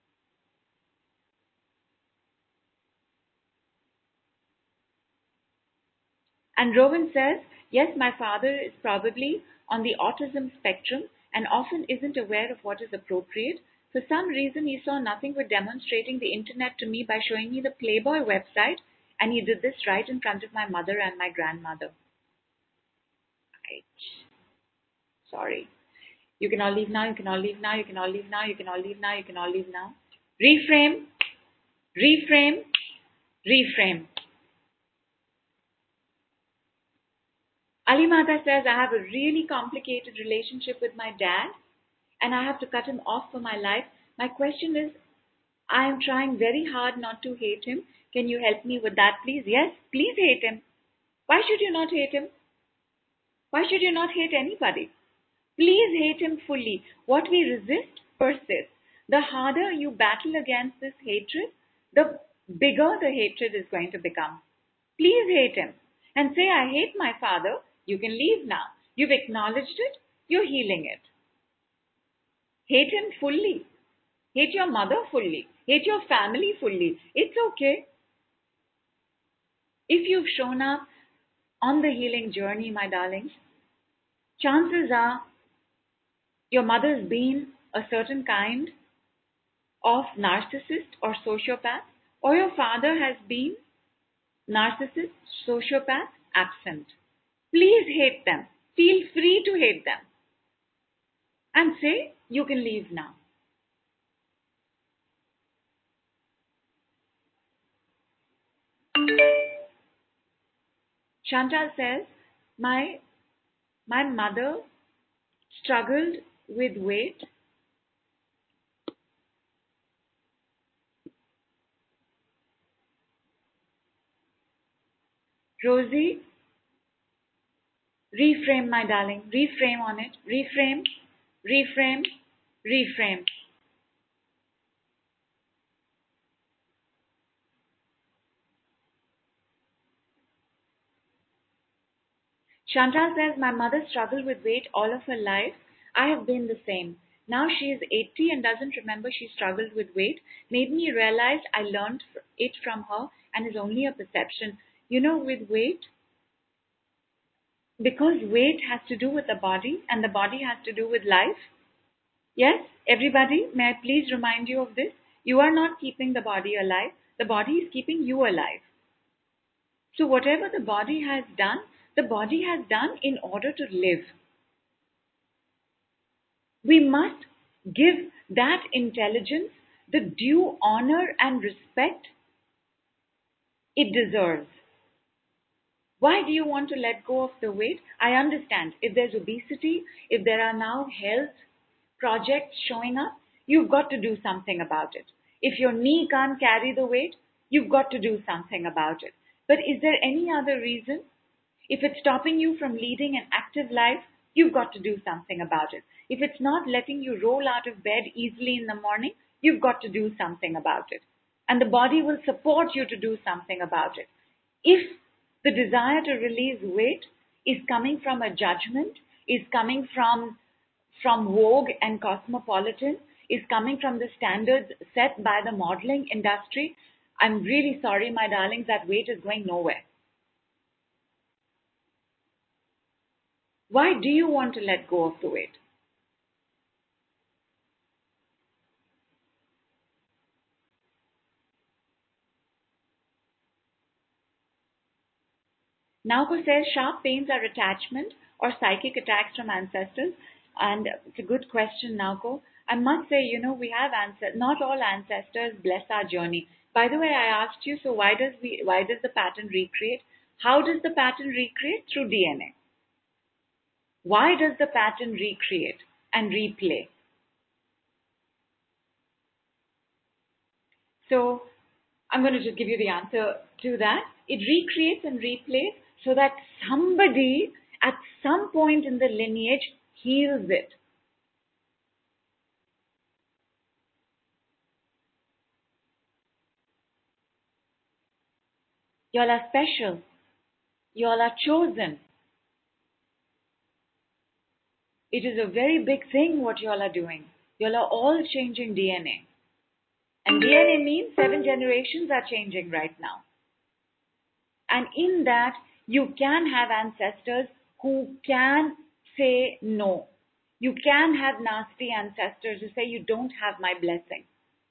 And Rowan says, yes, my father is probably on the autism spectrum and often isn't aware of what is appropriate. For some reason, he saw nothing but demonstrating the internet to me by showing me the Playboy website, and he did this right in front of my mother and my grandmother. Right. Sorry. You can all leave now, you can all leave now, you can all leave now, you can all leave now, you can all leave now. Reframe, reframe, reframe. Ali Mata says, I have a really complicated relationship with my dad and I have to cut him off for my life. My question is, I am trying very hard not to hate him. Can you help me with that, please? Yes, please hate him. Why should you not hate him? Why should you not hate anybody? Please hate him fully. What we resist persists. The harder you battle against this hatred, the bigger the hatred is going to become. Please hate him and say, I hate my father. You can leave now. You've acknowledged it. You're healing it. Hate him fully. Hate your mother fully. Hate your family fully. It's okay. If you've shown up on the healing journey, my darlings, chances are your mother's been a certain kind of narcissist or sociopath, or your father has been narcissist, sociopath, absent. Please hate them. Feel free to hate them. And say, you can leave now. Chantal says, my mother struggled with weight. Rosie, reframe, my darling. Reframe on it. Reframe, reframe, reframe. Chantal says, my mother struggled with weight all of her life. I have been the same. Now she is 80 and doesn't remember she struggled with weight. Made me realize I learned it from her and is only a perception. You know, with weight, because weight has to do with the body and the body has to do with life. Yes, everybody, may I please remind you of this? You are not keeping the body alive. The body is keeping you alive. So whatever the body has done in order to live. We must give that intelligence the due honor and respect it deserves. Why do you want to let go of the weight? I understand. If there's obesity, if there are now health projects showing up, you've got to do something about it. If your knee can't carry the weight, you've got to do something about it. But is there any other reason? If it's stopping you from leading an active life, you've got to do something about it. If it's not letting you roll out of bed easily in the morning, you've got to do something about it. And the body will support you to do something about it. If the desire to release weight is coming from a judgment, is coming from Vogue and Cosmopolitan, is coming from the standards set by the modeling industry, I'm really sorry, my darlings, that weight is going nowhere. Why do you want to let go of the weight? Nauko says sharp pains are attachment or psychic attacks from ancestors. And it's a good question, Nauko. I must say, we have ancestors. Not all ancestors bless our journey. By the way, I asked you, so why does the pattern recreate? How does the pattern recreate? Through DNA. Why does the pattern recreate and replay? So I'm going to just give you the answer to that. It recreates and replays so that somebody at some point in the lineage heals it. Y'all are special. Y'all are chosen. It is a very big thing what y'all are doing. Y'all are all changing DNA. And DNA means 7 generations are changing right now. And in that, you can have ancestors who can say no. You can have nasty ancestors who say you don't have my blessing.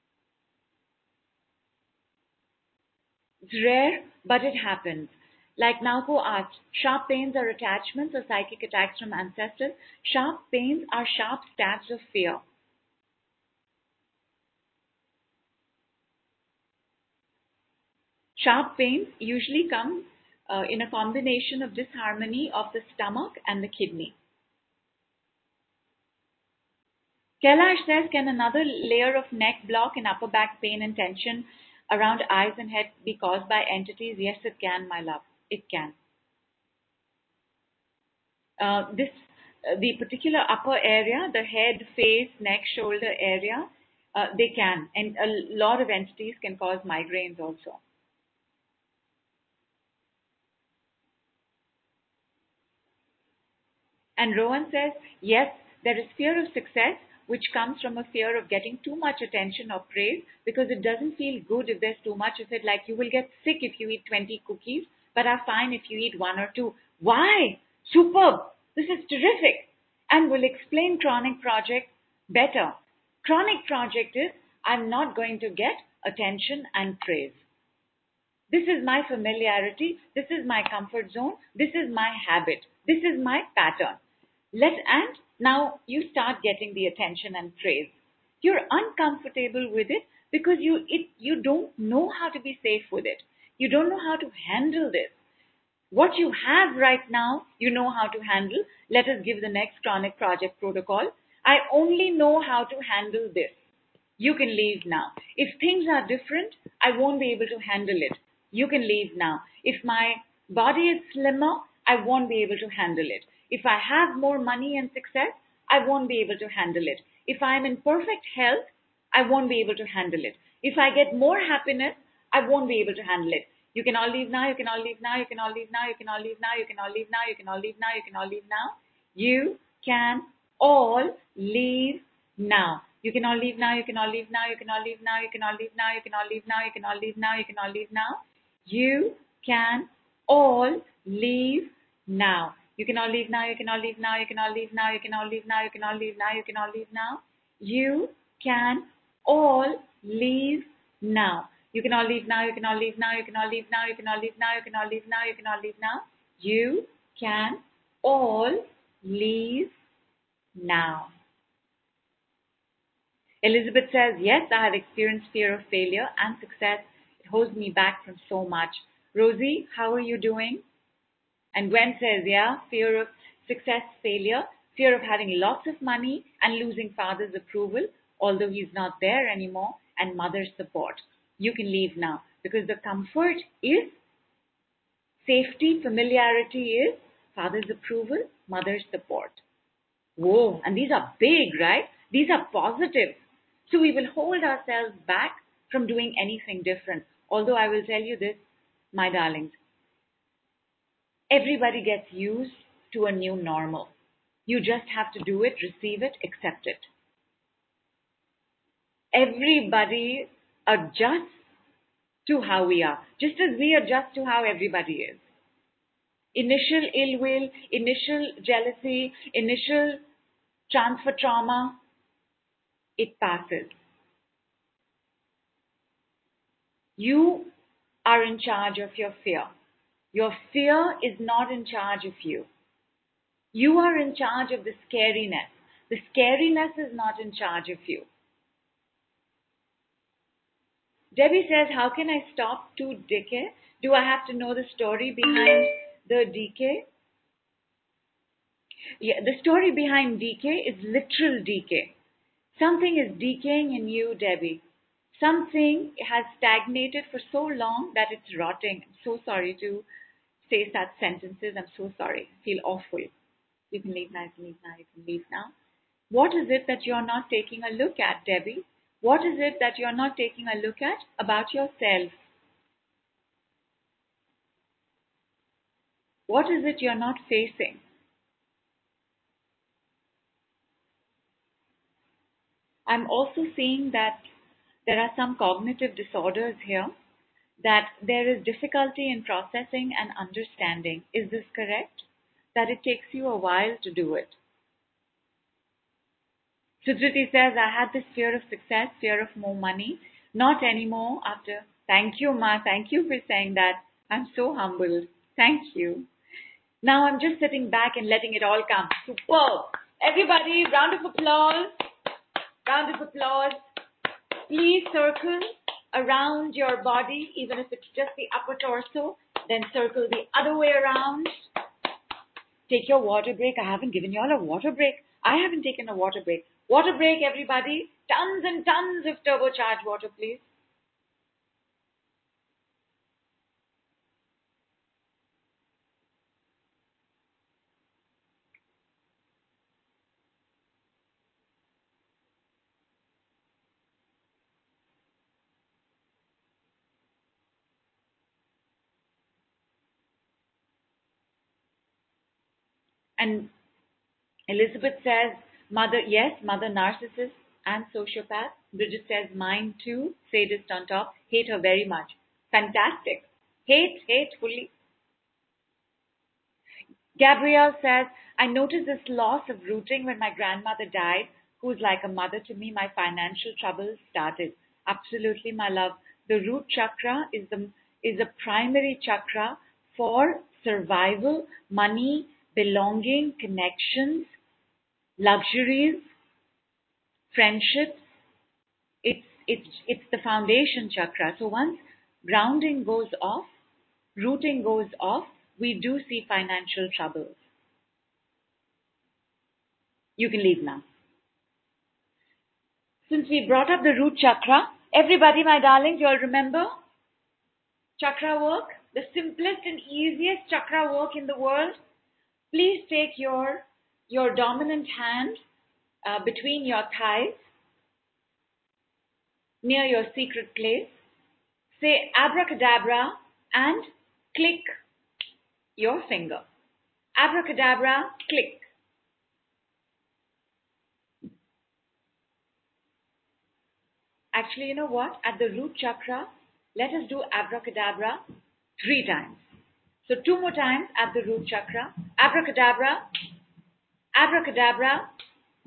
It's rare, but it happens. Like Nauko asked, sharp pains are attachments or psychic attacks from ancestors. Sharp pains are sharp stabs of fear. Sharp pains usually come in a combination of disharmony of the stomach and the kidney. Kailash says, can another layer of neck block and upper back pain and tension around eyes and head be caused by entities? Yes, it can, my love. It can. The particular upper area, the head, face, neck, shoulder area, they can. And a lot of entities can cause migraines also. And Rowan says, yes, there is fear of success, which comes from a fear of getting too much attention or praise because it doesn't feel good if there's too much of it. Like you will get sick if you eat 20 cookies, but are fine if you eat 1 or 2. Why? Superb. This is terrific. And we'll explain chronic project better. Chronic project is I'm not going to get attention and praise. This is my familiarity. This is my comfort zone. This is my habit. This is my pattern. And now you start getting the attention and praise. You're uncomfortable with it because you don't know how to be safe with it. You don't know how to handle this. What you have right now, you know how to handle. Let us give the next chronic project protocol. I only know how to handle this. You can leave now. If things are different, I won't be able to handle it. You can leave now. If my body is slimmer, I won't be able to handle it. If I have more money and success, I won't be able to handle it. If I'm in perfect health, I won't be able to handle it. If I get more happiness, I won't be able to handle it. You can all leave now, you can all leave now, you can all leave now, you can all leave now, you can all leave now, you can all leave now, you can all leave now. You can all leave now. You can all leave now, you can all leave now, you can all leave now, you can all leave now, you can all leave now, you can all leave now, you can all leave now. You can all leave now. You can all leave now, you can all leave now, you can all leave now, you can all leave now, you can all leave now, you can all leave now. You can all leave now. You can all leave now, you can all leave now, you can all leave now, you can all leave now, you can all leave now, you can all leave now. You can all leave now. Elizabeth says, yes, I have experienced fear of failure and success. It holds me back from so much. Rosie, how are you doing? And Gwen says, yeah, fear of success, failure, fear of having lots of money and losing father's approval, although he's not there anymore, and mother's support. You can leave now because the comfort is safety, familiarity is father's approval, mother's support. Whoa, and these are big, right? These are positive. So we will hold ourselves back from doing anything different. Although I will tell you this, my darlings, everybody gets used to a new normal. You just have to do it, receive it, accept it. Everybody adjusts to how we are, just as we adjust to how everybody is. Initial ill will, initial jealousy, initial transfer trauma, it passes. You are in charge of your fear. Your fear is not in charge of you. You are in charge of the scariness. The scariness is not in charge of you. Debbie says, how can I stop to decay? Do I have to know the story behind the decay? Yeah, the story behind decay is literal decay. Something is decaying in you, Debbie. Something has stagnated for so long that it's rotting. I'm so sorry to say such sentences. I'm so sorry. I feel awful. You can leave now, you can leave now, you can leave now. What is it that you're not taking a look at, Debbie? What is it that you're not taking a look at about yourself? What is it you're not facing? I'm also seeing that there are some cognitive disorders here, that there is difficulty in processing and understanding. Is this correct? That it takes you a while to do it. Sujati says, I had this fear of success, fear of more money. Not anymore after. Thank you, Ma. Thank you for saying that. I'm so humbled. Thank you. Now I'm just sitting back and letting it all come. Superb. Everybody, round of applause. Round of applause. Please circle around your body, even if it's just the upper torso. Then circle the other way around. Take your water break. I haven't given you all a water break. I haven't taken a water break. Water break, everybody. Tons and tons of turbocharged water, please. And Elizabeth says, mother, yes, mother narcissist and sociopath. Bridget says, mine too, sadist on top. Hate her very much. Fantastic. Hate fully. Gabrielle says, I noticed this loss of rooting when my grandmother died, who's like a mother to me. My financial troubles started. Absolutely, my love. The root chakra is a primary chakra for survival, money, belonging, connections, luxuries, friendships. It's the foundation chakra. So once grounding goes off, rooting goes off, we do see financial troubles. You can leave now. Since we brought up the root chakra, everybody, my darlings, you all remember chakra work, the simplest and easiest chakra work in the world. Please take your dominant hand between your thighs, near your secret place. Say abracadabra and click your finger. Abracadabra, click. Actually, you know what? At the root chakra, let us do abracadabra 3 times. So 2 more times at the root chakra. Abracadabra, abracadabra.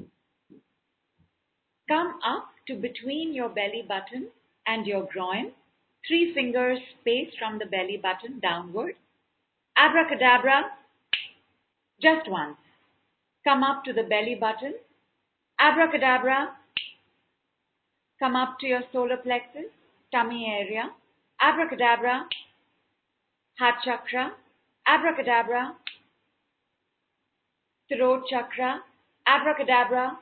Come up to between your belly button and your groin. 3 fingers spaced from the belly button downward. Abracadabra, just once. Come up to the belly button. Abracadabra. Come up to your solar plexus, tummy area. Abracadabra. Heart chakra. Abracadabra. Throat chakra. Abracadabra.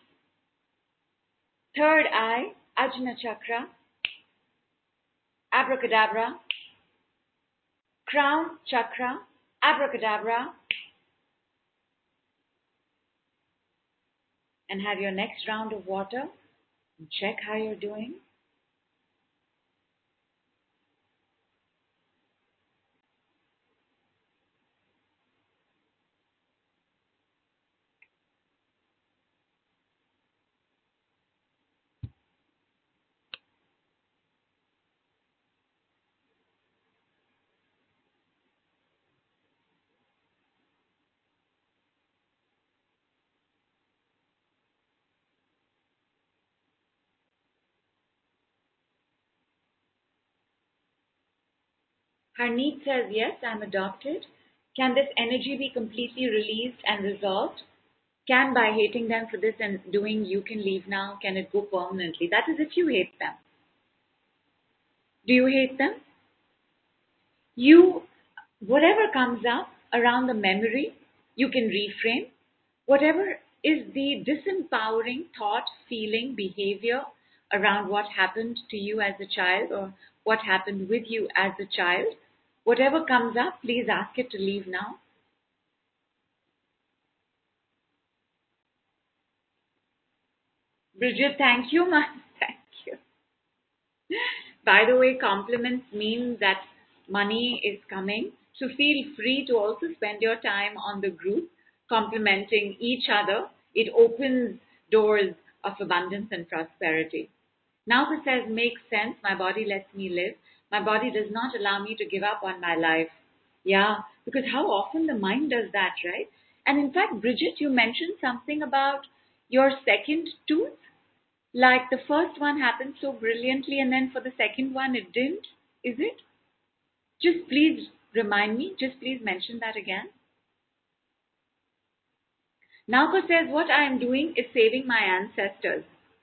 Third eye. Ajna chakra. Abracadabra. Crown chakra. Abracadabra. And have your next round of water. Check how you're doing. Harneet says, yes, I'm adopted. Can this energy be completely released and resolved? Can, by hating them for this and doing you can leave now, can it go permanently? That is if you hate them. Do you hate them? Whatever comes up around the memory, you can reframe. Whatever is the disempowering thought, feeling, behavior around what happened to you as a child or what happened with you as a child, Whatever comes up, please ask it to leave now. Bridget, thank you, ma. Thank you. By the way, compliments mean that money is coming. So feel free to also spend your time on the group complimenting each other. It opens doors of abundance and prosperity. Nauka says, makes sense. My body lets me live. My body does not allow me to give up on my life. Yeah, because how often the mind does that, right? And in fact, Bridget, you mentioned something about your second tooth. Like the first one happened so brilliantly, and then for the second one, it didn't. Is it? Just please remind me. Just please mention that again. Nauka says, what I am doing is saving my ancestors.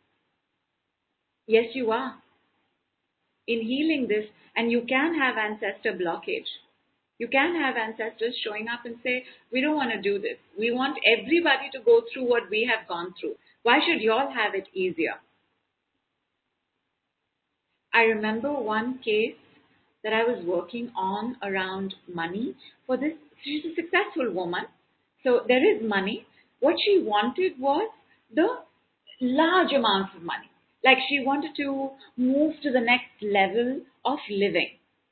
Yes, you are. In healing this, and you can have ancestor blockage. You can have ancestors showing up and say, we don't want to do this. We want everybody to go through what we have gone through. Why should you all have it easier? I remember one case that I was working on around money for this. She's a successful woman. So there is money. What she wanted was the large amounts of money. Like she wanted to move to the next level of living.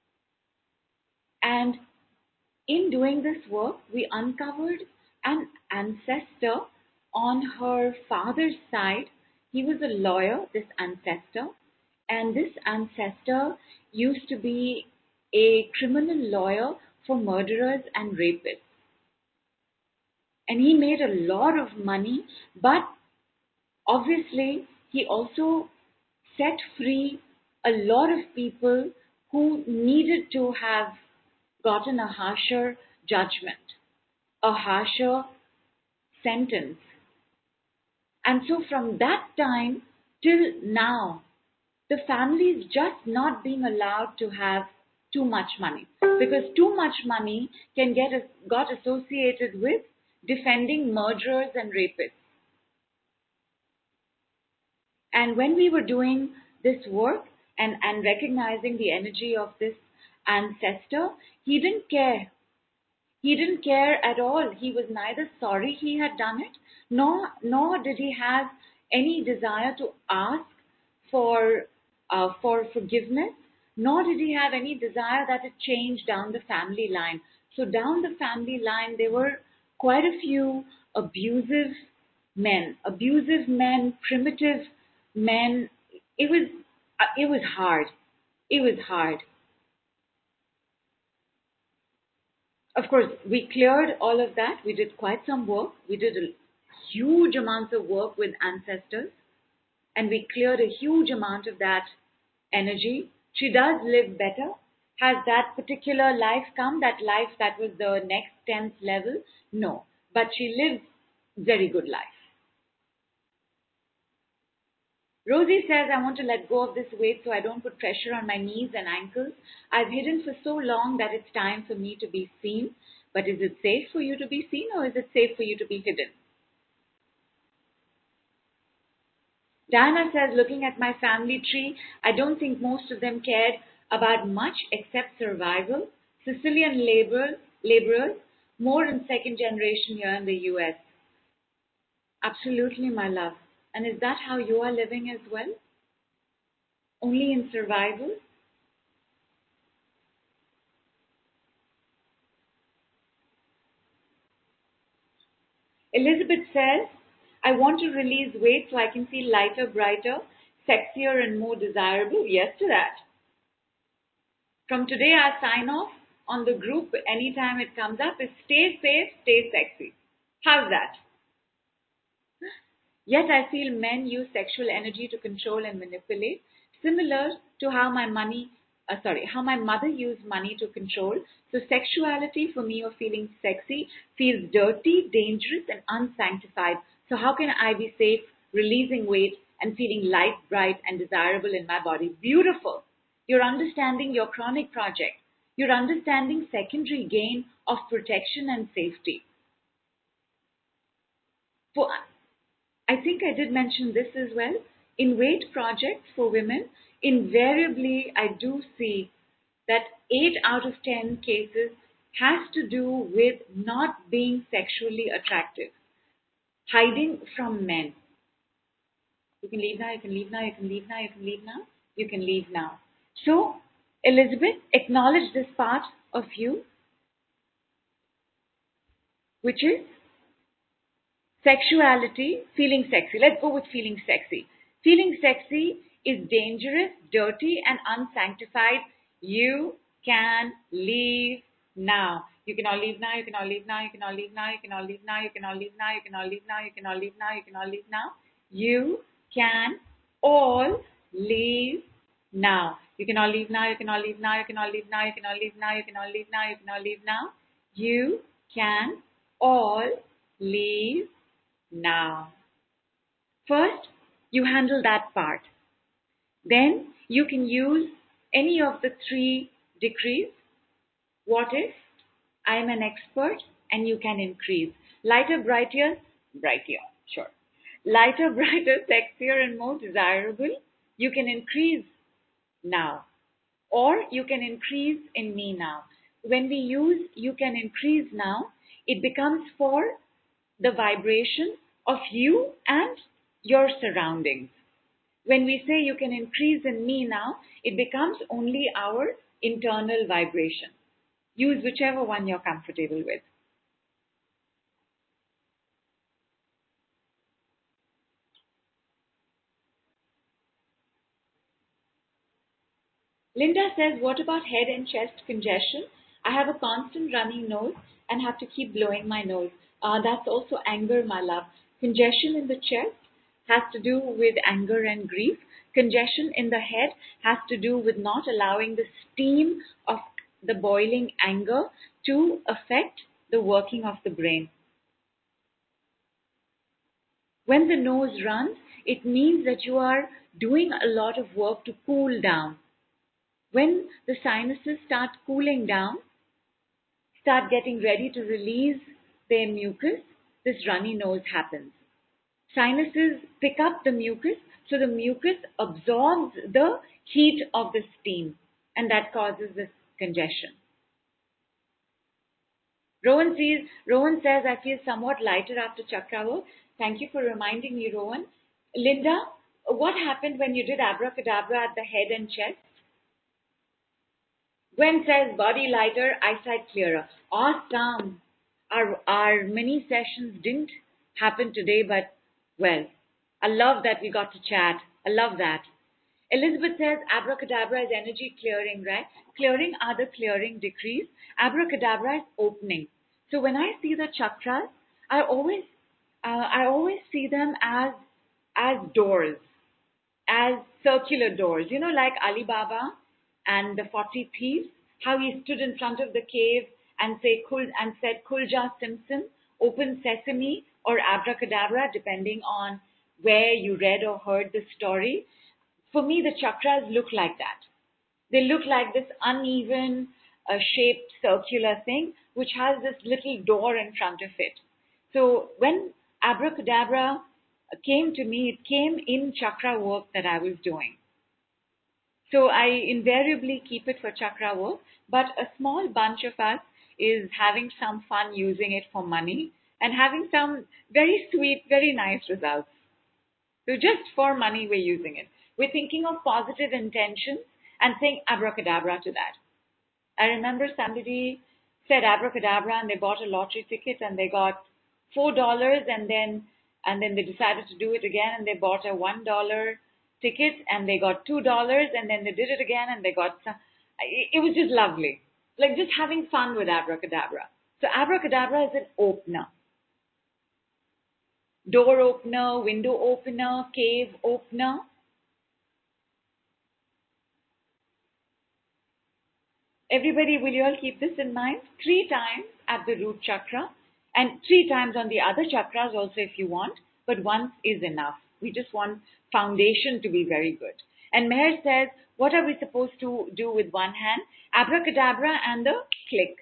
And in doing this work, we uncovered an ancestor on her father's side. He was a lawyer, this ancestor, and this ancestor used to be a criminal lawyer for murderers and rapists. And he made a lot of money, but obviously he also set free a lot of people who needed to have gotten a harsher judgment, a harsher sentence. And so from that time till now, the family is just not being allowed to have too much money, because too much money can got associated with defending murderers and rapists. And when we were doing this work and recognizing the energy of this ancestor, he didn't care. He didn't care at all. He was neither sorry he had done it, nor did he have any desire to ask for for forgiveness, nor did he have any desire that it change down the family line. So down the family line, there were quite a few abusive men, primitive men. It was hard. It was hard. Of course, we cleared all of that. We did quite some work. We did a huge amounts of work with ancestors, and we cleared a huge amount of that energy. She does live better. Has that particular life come, that life that was the next 10th level? No. But she lives very good life. Rosie says, I want to let go of this weight so I don't put pressure on my knees and ankles. I've hidden for so long that it's time for me to be seen. But is it safe for you to be seen, or is it safe for you to be hidden? Diana says, looking at my family tree, I don't think most of them cared about much except survival. Sicilian laborers, more in second generation here in the US. Absolutely, my love. And is that how you are living as well? Only in survival? Elizabeth says, I want to release weight so I can feel lighter, brighter, sexier, and more desirable. Yes to that. From today, our sign off on the group anytime it comes up is stay safe, stay sexy. How's that? Yet I feel men use sexual energy to control and manipulate, similar to how my mother used money to control. So sexuality for me, or feeling sexy, feels dirty, dangerous, and unsanctified. So how can I be safe, releasing weight, and feeling light, bright, and desirable in my body? Beautiful. You're understanding your chronic project. You're understanding secondary gain of protection and safety. For I think I did mention this as well. In weight projects for women, invariably I do see that 8 out of 10 cases has to do with not being sexually attractive, hiding from men. You can leave now, you can leave now, you can leave now, you can leave now, you can leave now. So, Elizabeth, acknowledge this part of you, which is sexuality, feeling sexy. Let's go with feeling sexy. Feeling sexy is dangerous, dirty, and unsanctified. You can leave now. You can all leave now, you can all leave now, you can all leave now, you can all leave now, you can all leave now, you can all leave now, you can all leave now, you can all leave now. You can all leave now. You can all leave now, you can all leave now, you can all leave now, you can all leave now, you can all leave now, you can all leave now. You can all leave now. First, you handle that part. Then you can use any of the 3 decrees. What if I am an expert and you can increase? Lighter, brighter, sure. Lighter, brighter, sexier, and more desirable. You can increase now. Or you can increase in me now. When we use you can increase now, it becomes for the vibration of you and your surroundings. When we say you can increase in me now, it becomes only our internal vibration. Use whichever one you're comfortable with. Linda says, what about head and chest congestion? I have a constant running nose and have to keep blowing my nose. That's also anger, my love. Congestion in the chest has to do with anger and grief. Congestion in the head has to do with not allowing the steam of the boiling anger to affect the working of the brain. When the nose runs, it means that you are doing a lot of work to cool down. When the sinuses start cooling down, start getting ready to release their mucus, this runny nose happens. Sinuses pick up the mucus, so the mucus absorbs the heat of the steam, and that causes this congestion. Rowan says, I feel somewhat lighter after chakra work. Thank you for reminding me, Rowan. Linda, what happened when you did abracadabra at the head and chest? Gwen says, body lighter, eyesight clearer. Awesome. Our mini sessions didn't happen today, but, well, I love that we got to chat. I love that. Elizabeth says, abracadabra is energy clearing, right? Clearing are the clearing decrees. Abracadabra is opening. So when I see the chakras, I always see them as doors, as circular doors. You know, like Ali Baba and the 40 thieves, how he stood in front of the cave and said, Kulja Simpson, open sesame, or abracadabra, depending on where you read or heard the story. For me, the chakras look like that. They look like this uneven shaped circular thing, which has this little door in front of it. So when abracadabra came to me, it came in chakra work that I was doing. So I invariably keep it for chakra work, but a small bunch of us is having some fun using it for money and having some very sweet, very nice results. So just for money, we're using it. We're thinking of positive intentions and saying abracadabra to that. I remember somebody said abracadabra and they bought a lottery ticket and they got $4 and then they decided to do it again and they bought a $1 ticket and they got $2 and then they did it again and they got some. It was just lovely. Like just having fun with abracadabra. So abracadabra is an opener. Door opener, window opener, cave opener. Everybody, will you all keep this in mind? 3 times at the root chakra and 3 times on the other chakras also if you want, but once is enough. We just want foundation to be very good. And Meher says, what are we supposed to do with one hand? Abracadabra and the click.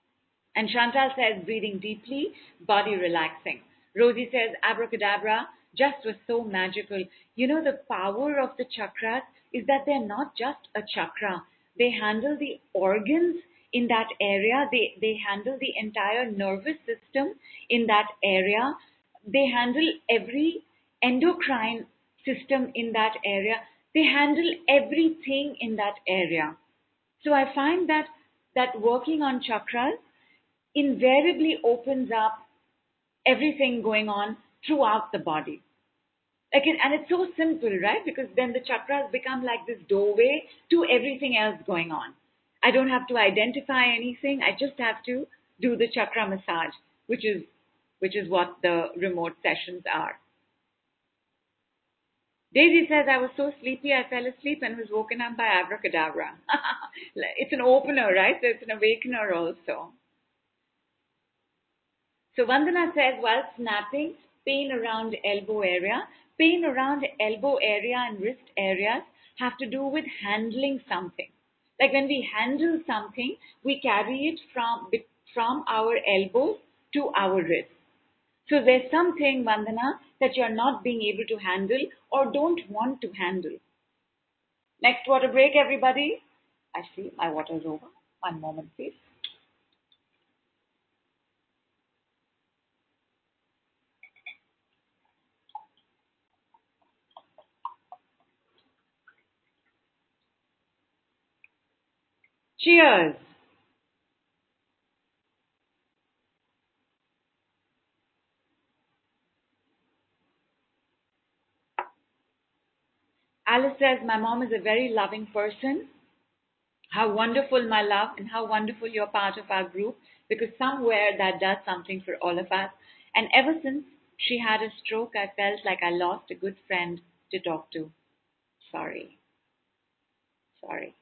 And Chantal says, breathing deeply, body relaxing. Rosie says, abracadabra, just was so magical. You know, the power of the chakras is that they're not just a chakra. They handle the organs in that area. They handle the entire nervous system in that area. They handle every endocrine system in that area. They handle everything in that area. So I find that working on chakras invariably opens up everything going on throughout the body. And it's so simple, right? Because then the chakras become like this doorway to everything else going on. I don't have to identify anything. I just have to do the chakra massage, which is what the remote sessions are. Daisy says, I was so sleepy, I fell asleep and was woken up by abracadabra. It's an opener, right? So it's an awakener also. So Vandana says, while snapping, pain around elbow area. Pain around elbow area and wrist areas have to do with handling something. Like when we handle something, we carry it from our elbows to our wrists. So there's something, Vandana, that you're not being able to handle or don't want to handle. Next water break, everybody. I see my water's over. One moment, please. Cheers. Alice says, my mom is a very loving person. How wonderful, my love, and how wonderful you're part of our group, because somewhere that does something for all of us. And ever since she had a stroke, I felt like I lost a good friend to talk to. Sorry. Sorry.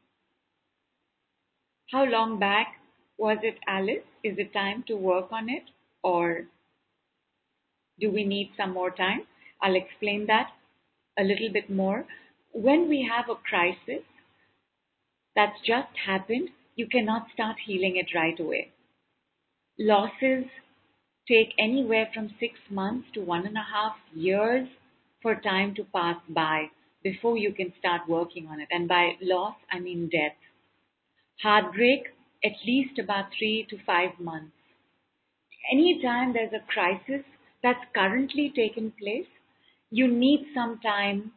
How long back was it, Alice? Is it time to work on it? Or do we need some more time? I'll explain that a little bit more. When we have a crisis that's just happened, you cannot start healing it right away. Losses take anywhere from 6 months to 1.5 years for time to pass by before you can start working on it. And by loss, I mean death. Heartbreak, at least about 3 to 5 months. Anytime there's a crisis that's currently taken place, you need some time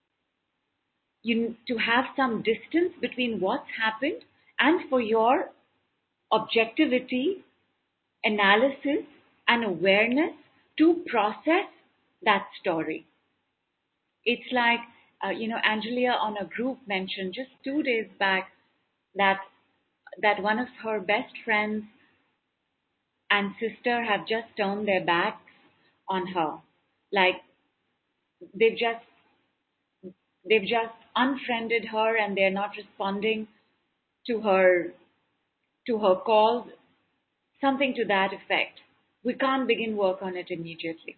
to have some distance between what's happened and for your objectivity, analysis, and awareness to process that story. It's like, Angelia on a group mentioned just 2 days back that one of her best friends and sister have just turned their backs on her. Like they've just unfriended her and they're not responding to her calls, something to that effect. We can't begin work on it immediately.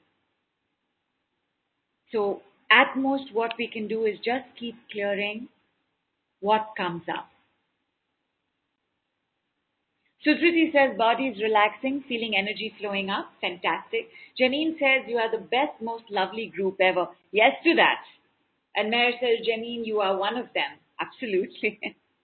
So at most what we can do is just keep clearing what comes up. Sutriti says, body is relaxing, feeling energy flowing up. Fantastic. Janine says, you are the best, most lovely group ever. Yes to that. And Mary says, Janine, you are one of them. Absolutely.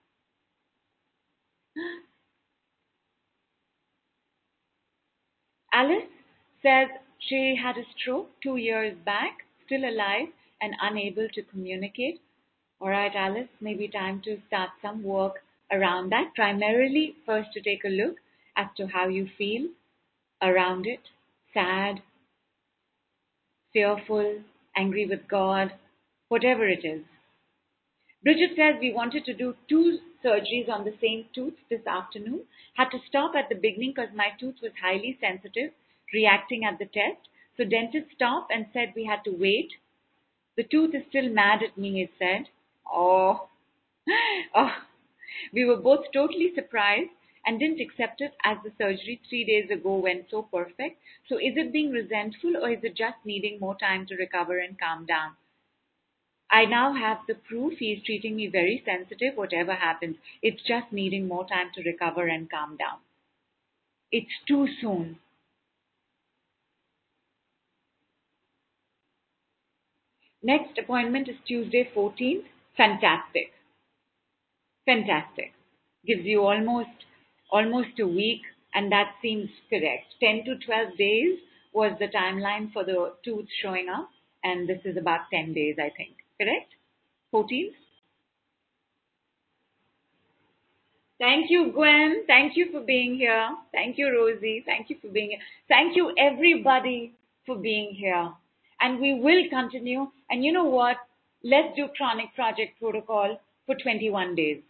Alice says she had a stroke 2 years back, still alive and unable to communicate. All right, Alice, maybe time to start some work around that. Primarily, first to take a look as to how you feel around it. Sad, fearful, angry with God, whatever it is. Bridget says we wanted to do 2 surgeries on the same tooth this afternoon. Had to stop at the beginning because my tooth was highly sensitive, reacting at the test. So dentist stopped and said we had to wait. The tooth is still mad at me, it said. Oh, oh. We were both totally surprised and didn't accept it as the surgery 3 days ago went so perfect. So is it being resentful or is it just needing more time to recover and calm down? I now have the proof he is treating me very sensitive, whatever happens. It's just needing more time to recover and calm down. It's too soon. Next appointment is Tuesday 14th. Fantastic. Fantastic. Gives you almost a week, and that seems correct. 10 to 12 days was the timeline for the tooth showing up, and this is about 10 days, I think. Correct? 14th? Thank you, Gwen. Thank you for being here. Thank you, Rosie. Thank you for being here. Thank you, everybody, for being here. And we will continue. And you know what? Let's do Chronic Project Protocol for 21 days.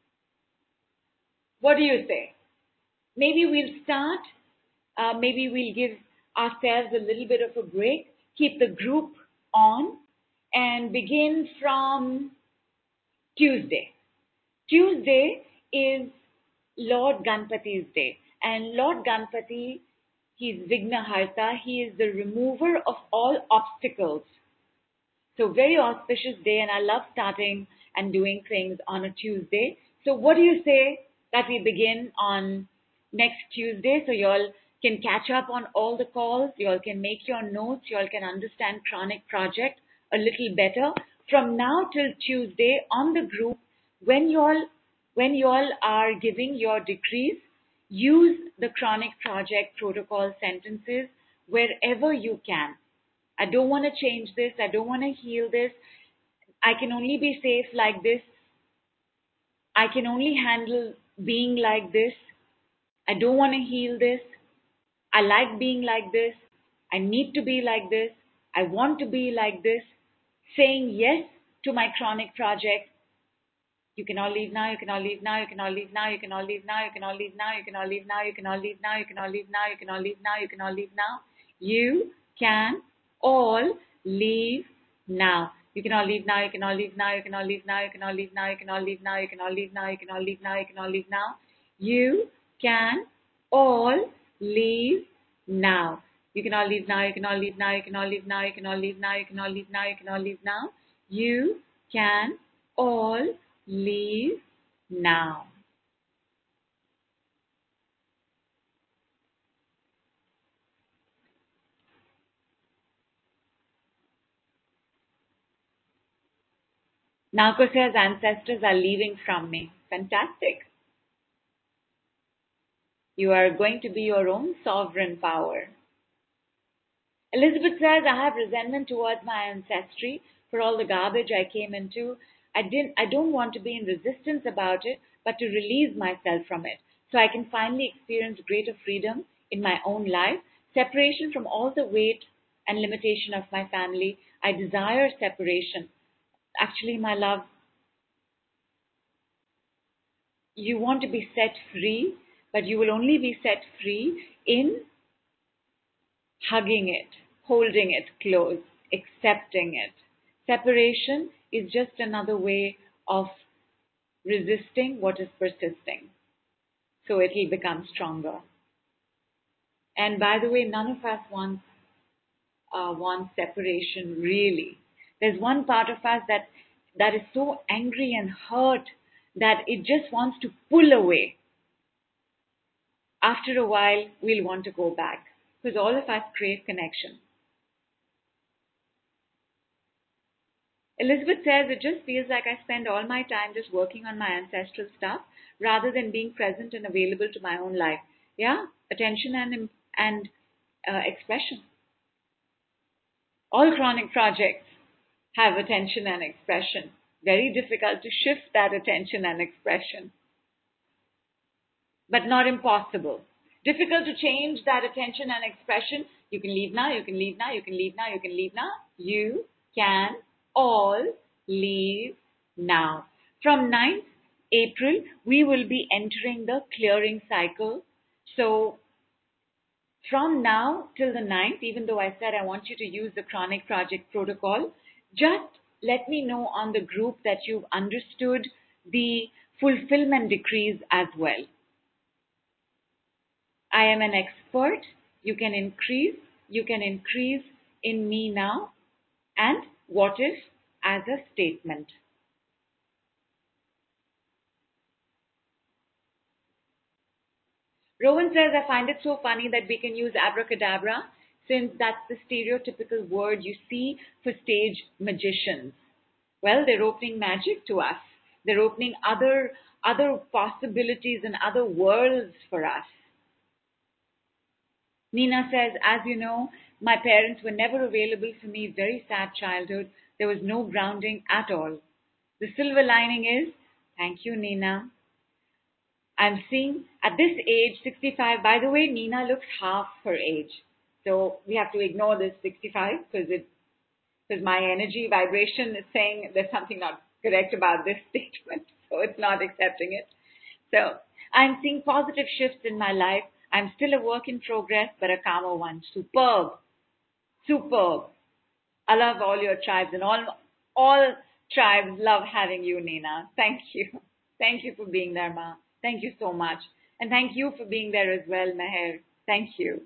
What do you say? Maybe we'll start. Maybe we'll give ourselves a little bit of a break, keep the group on, and begin from Tuesday. Tuesday is Lord Ganpati's day. And Lord Ganpati, he's Vignaharta, he is the remover of all obstacles. So very auspicious day, and I love starting and doing things on a Tuesday. So what do you say that we begin on next Tuesday, so y'all can catch up on all the calls, y'all can make your notes, y'all can understand Chronic Project a little better. From now till Tuesday on the group, when y'all are giving your decrees, use the Chronic Project Protocol sentences wherever you can. I don't want to change this. I don't want to heal this. I can only be safe like this. I can only handle being like this. I don't want to heal this. I like being like this. I need to be like this. I want to be like this. Saying yes to my Chronic Project. You can all leave now, you can all leave now, you can all leave now, you can all leave now, you can all leave now, you can all leave now, you can all leave now, you can all leave now, you can all leave now, you can all leave now. You can all leave now. You can all leave now, you can all leave now, you can all leave now, you can all leave now, you can all leave now, you can all leave now, you can all leave now, you can all leave now. You can all leave now. You can all leave now, you can all leave now, you can all leave now, you can all leave now, you can all leave now, you can all leave now. You can all leave now. Nako says ancestors are leaving from me. Fantastic. You are going to be your own sovereign power. Elizabeth says I have resentment towards my ancestry for all the garbage I came into. I don't want to be in resistance about it, but to release myself from it so I can finally experience greater freedom in my own life, separation from all the weight and limitation of my family. I desire separation. Actually, my love, you want to be set free, but you will only be set free in hugging it, holding it close, accepting it. Separation is just another way of resisting what is persisting. So it will become stronger. And by the way, none of us want separation really. There's one part of us that is so angry and hurt that it just wants to pull away. After a while, we'll want to go back because all of us crave connection. Elizabeth says, it just feels like I spend all my time just working on my ancestral stuff rather than being present and available to my own life. Yeah, attention and expression. All chronic projects have attention and expression. Very difficult to shift that attention and expression, but not impossible. Difficult to change that attention and expression. You can leave now, you can leave now, you can leave now, you can leave now. You can all leave now. From 9th April, we will be entering the clearing cycle. So from now till the 9th, even though I said I want you to use the Chronic Project Protocol, just let me know on the group that you've understood the fulfillment decrees as well. I am an expert. You can increase in me now, and what if as a statement. Rowan says, I find it so funny that we can use abracadabra, since that's the stereotypical word you see for stage magicians. Well, they're opening magic to us. They're opening other possibilities and other worlds for us. Nina says, as you know, my parents were never available for me. Very sad childhood. There was no grounding at all. The silver lining is, thank you, Nina. I'm seeing at this age, 65, by the way, Nina looks half her age. So we have to ignore this 65 because my energy vibration is saying there's something not correct about this statement. So it's not accepting it. So I'm seeing positive shifts in my life. I'm still a work in progress, but a calmer one. Superb. Superb. I love all your tribes and all tribes love having you, Nina. Thank you. Thank you for being there, Ma. Thank you so much. And thank you for being there as well, Meher. Thank you.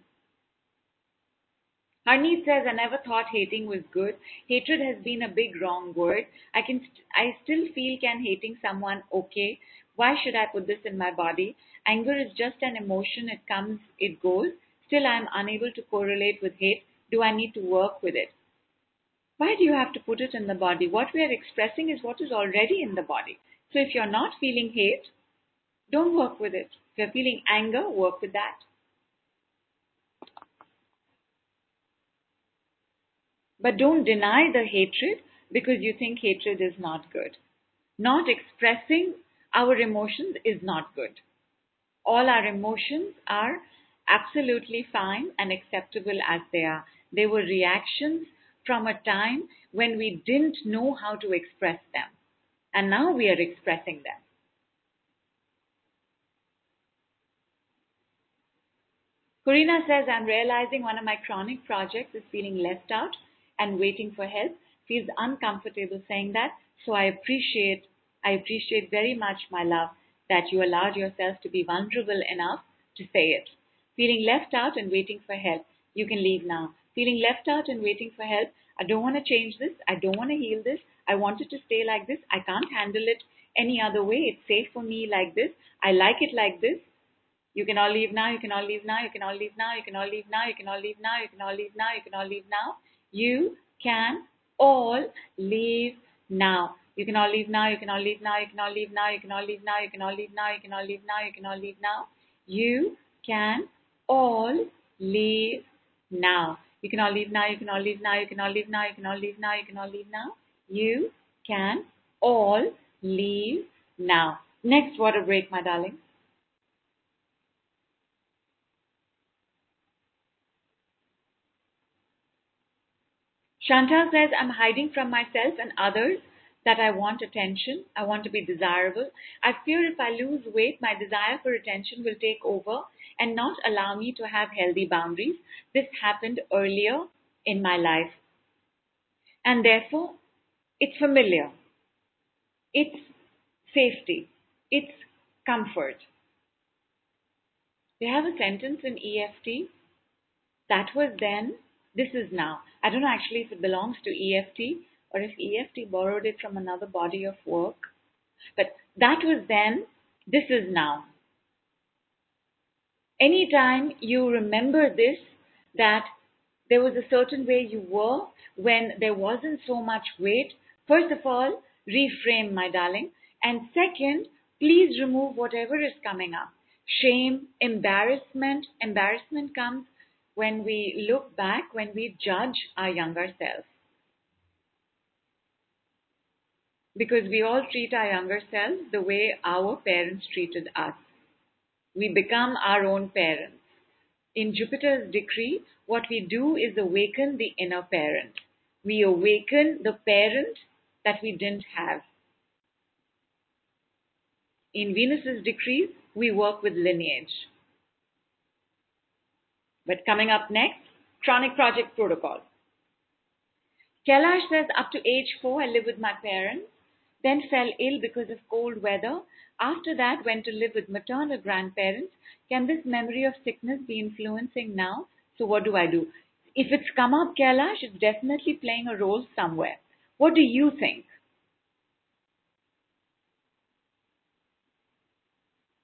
Harneet says, I never thought hating was good. Hatred has been a big wrong word. I still feel can hating someone okay? Why should I put this in my body? Anger is just an emotion. It comes, it goes. Still, I am unable to correlate with hate. Do I need to work with it? Why do you have to put it in the body? What we are expressing is what is already in the body. So if you're not feeling hate, don't work with it. If you're feeling anger, work with that. But don't deny the hatred because you think hatred is not good. Not expressing our emotions is not good. All our emotions are absolutely fine and acceptable as they are. They were reactions from a time when we didn't know how to express them. And now we are expressing them. Corina says, I'm realizing one of my chronic projects is feeling left out and waiting for help. Feels uncomfortable saying that. So I appreciate very much, my love, that you allowed yourself to be vulnerable enough to say it. Feeling left out and waiting for help. You can leave now. Feeling left out and waiting for help. I don't want to change this. I don't want to heal this. I want it to stay like this. I can't handle it any other way. It's safe for me like this. I like it like this. You can all leave now, you can all leave now, you can all leave now, you can all leave now, you can all leave now, you can all leave now, you can all leave now. You can all leave now. You can all leave now, you can all leave now, you can all leave now, you can all leave now, you can all leave now, you can all leave now, you can all leave now. You can all leave now. You can all leave now, you can all leave now, you can all leave now, you can all leave now, you can all leave now. You can all leave now. Next water break, my darling. Chantal says, I'm hiding from myself and others that I want attention. I want to be desirable. I fear if I lose weight, my desire for attention will take over and not allow me to have healthy boundaries. This happened earlier in my life. And therefore, it's familiar. It's safety. It's comfort. They have a sentence in EFT. That was then, this is now. I don't know actually if it belongs to EFT or if EFT borrowed it from another body of work. But that was then, this is now. Anytime you remember this, that there was a certain way you were when there wasn't so much weight, first of all, reframe, my darling. And second, please remove whatever is coming up. Shame, embarrassment. Embarrassment comes when we look back, when we judge our younger self. Because we all treat our younger selves the way our parents treated us. We become our own parents. In Jupiter's decree, what we do is awaken the inner parent. We awaken the parent that we didn't have. In Venus's decrees, we work with lineage. But coming up next, chronic project protocol. Kailash says, up to age 4, I lived with my parents, then fell ill because of cold weather. After that, went to live with maternal grandparents. Can this memory of sickness be influencing now? So what do I do? If it's come up, Kailash, it's definitely playing a role somewhere. What do you think?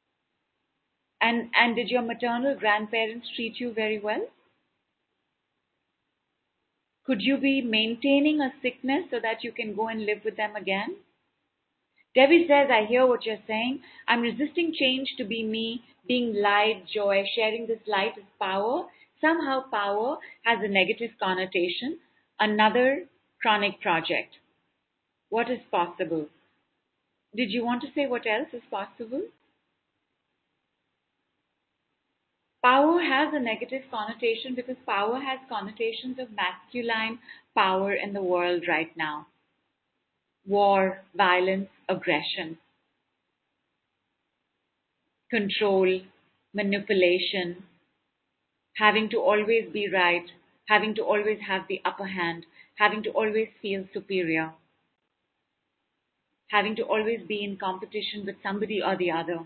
And did your maternal grandparents treat you very well? Could you be maintaining a sickness so that you can go and live with them again? Debbie says, I hear what you're saying. I'm resisting change to be me, being light, joy, sharing this light is power. Somehow power has a negative connotation. Another chronic project. What is possible? Did you want to say what else is possible? Power has a negative connotation because power has connotations of masculine power in the world right now. War, violence, aggression, control, manipulation, having to always be right, having to always have the upper hand, having to always feel superior, having to always be in competition with somebody or the other.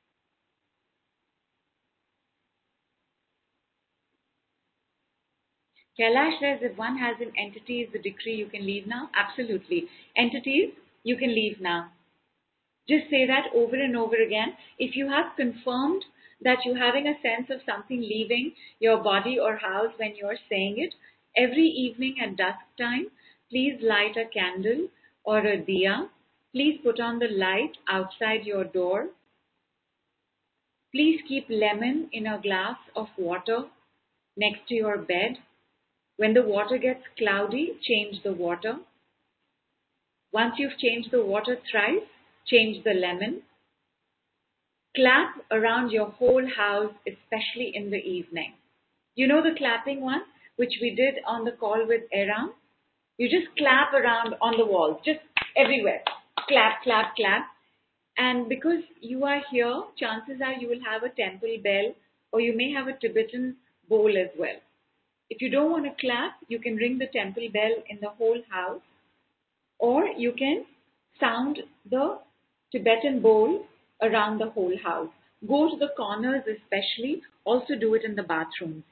Kailash says if one has an entity, is the decree you can leave now? Absolutely. Entities, you can leave now. Just say that over and over again. If you have confirmed that you're having a sense of something leaving your body or house when you're saying it, every evening at dusk time, please light a candle or a diya. Please put on the light outside your door. Please keep lemon in a glass of water next to your bed. When the water gets cloudy, change the water. Once you've changed the water thrice, change the lemon. Clap around your whole house, especially in the evening. You know the clapping one, which we did on the call with Eram? You just clap around on the walls, just everywhere. Clap, clap, clap. And because you are here, chances are you will have a temple bell or you may have a Tibetan bowl as well. If you don't want to clap, you can ring the temple bell in the whole house, or you can sound the Tibetan bowl around the whole house. Go to the corners especially, also do it in the bathrooms.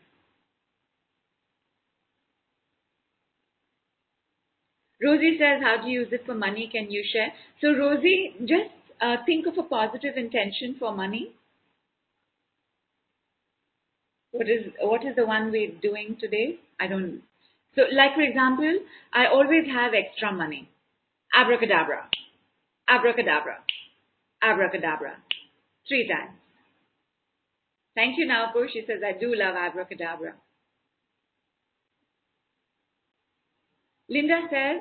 Rosie says, how do you use it for money? Can you share? So Rosie, just think of a positive intention for money. What is the one we're doing today? I don't. So, like for example, I always have extra money. Abracadabra, abracadabra, abracadabra, 3 times. Thank you, Naoko. She says I do love abracadabra. Linda says,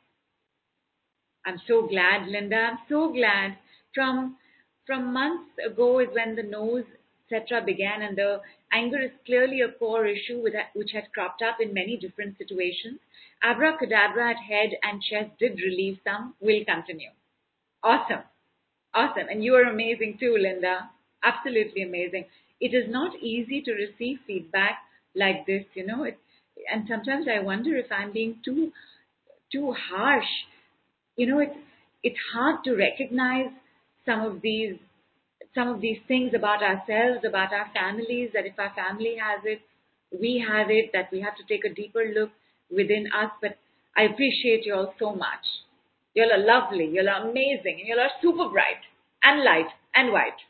I'm so glad, Linda. I'm so glad. From months ago is when the nose, etc. began, and the anger is clearly a core issue which had cropped up in many different situations. Abracadabra at head and chest did relieve some. Will continue. Awesome. Awesome. And you are amazing too, Linda. Absolutely amazing. It is not easy to receive feedback like this, and sometimes I wonder if I'm being too harsh. It's hard to recognize some of these things about ourselves, about our families, that if our family has it, we have it, that we have to take a deeper look within us. But I appreciate you all so much. You all are lovely, you all are amazing, and you all are super bright and light and white.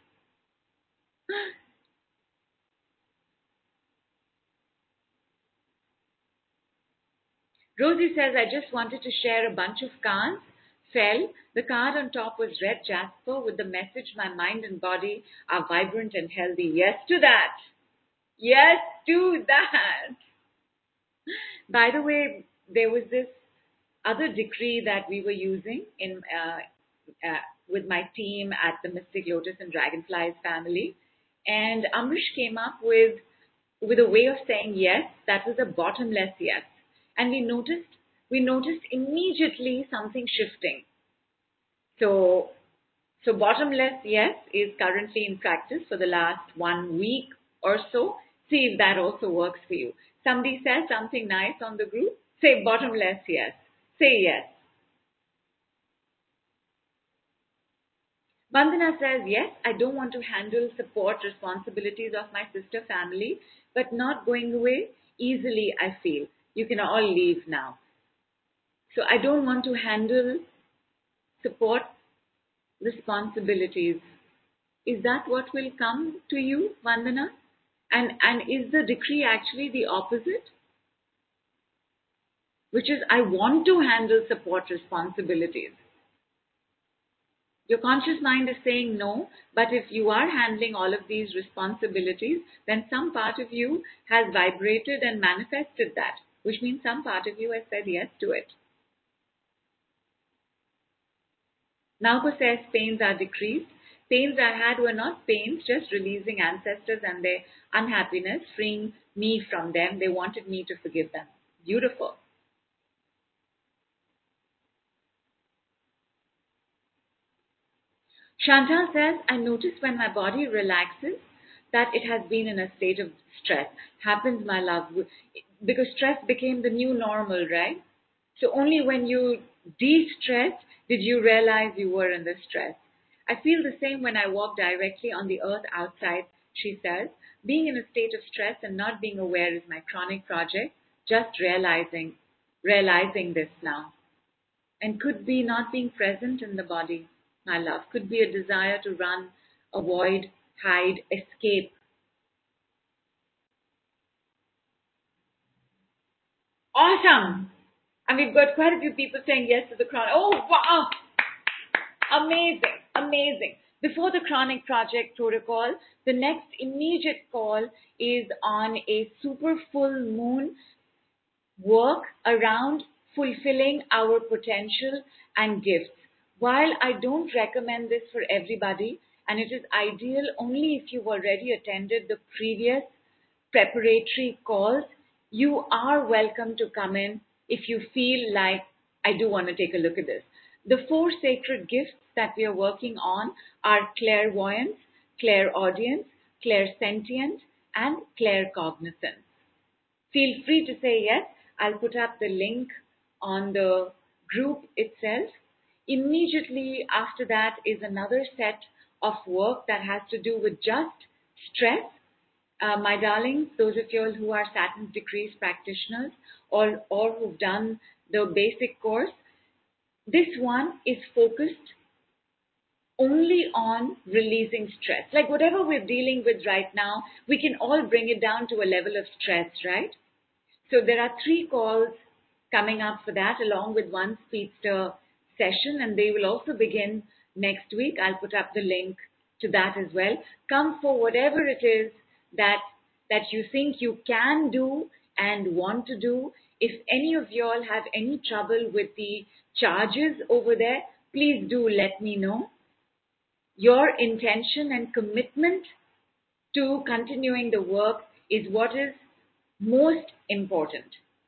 Rosie says, I just wanted to share a bunch of cards. Fell. The card on top was red jasper with the message, my mind and body are vibrant and healthy. Yes to that. Yes to that. By the way, there was this other decree that we were using with my team at the Mystic Lotus and Dragonflies family. And Amrish came up with a way of saying yes that was a bottomless yes. And we noticed immediately something shifting. So bottomless yes is currently in practice for the last 1 week or so. See if that also works for you. Somebody says something nice on the group, say bottomless yes. Say yes. Vandana says, yes, I don't want to handle support responsibilities of my sister family, but not going away easily, I feel. You can all leave now. So I don't want to handle support responsibilities. Is that what will come to you, Vandana? And is the decree actually the opposite? which is I want to handle support responsibilities. Your conscious mind is saying no, but if you are handling all of these responsibilities, then some part of you has vibrated and manifested that, which means some part of you has said yes to it. Nauko says pains are decreased. Pains I had were not pains, just releasing ancestors and their unhappiness, freeing me from them. They wanted me to forgive them. Beautiful. Chantal says, I notice when my body relaxes that it has been in a state of stress. Happens, my love, because stress became the new normal, right? So only when you de-stressed did you realize you were in the stress. I feel the same when I walk directly on the earth outside, she says. Being in a state of stress and not being aware is my chronic project. Just realizing this now. And could be not being present in the body, my love. Could be a desire to run, avoid, hide, escape. Awesome! And we've got quite a few people saying yes to the chronic. Oh, wow! Amazing, amazing. Before the chronic project protocol, the next immediate call is on a super full moon work around fulfilling our potential and gifts. While I don't recommend this for everybody, and it is ideal only if you've already attended the previous preparatory calls, you are welcome to come in if you feel like I do want to take a look at this. The four sacred gifts that we are working on are clairvoyance, clairaudience, clairsentient, and claircognizance. Feel free to say yes. I'll put up the link on the group itself. Immediately after that is another set of work that has to do with just stress. My darlings, those of you all who are Saturn's decrees practitioners or who've done the basic course, this one is focused only on releasing stress. Like whatever we're dealing with right now, we can all bring it down to a level of stress, right? So there are 3 calls coming up for that along with one speedster session, and they will also begin next week. I'll put up the link to that as well. Come for whatever it is that you think you can do and want to do. If any of you all have any trouble with the charges over there, please do let me know. Your intention and commitment to continuing the work is what is most important.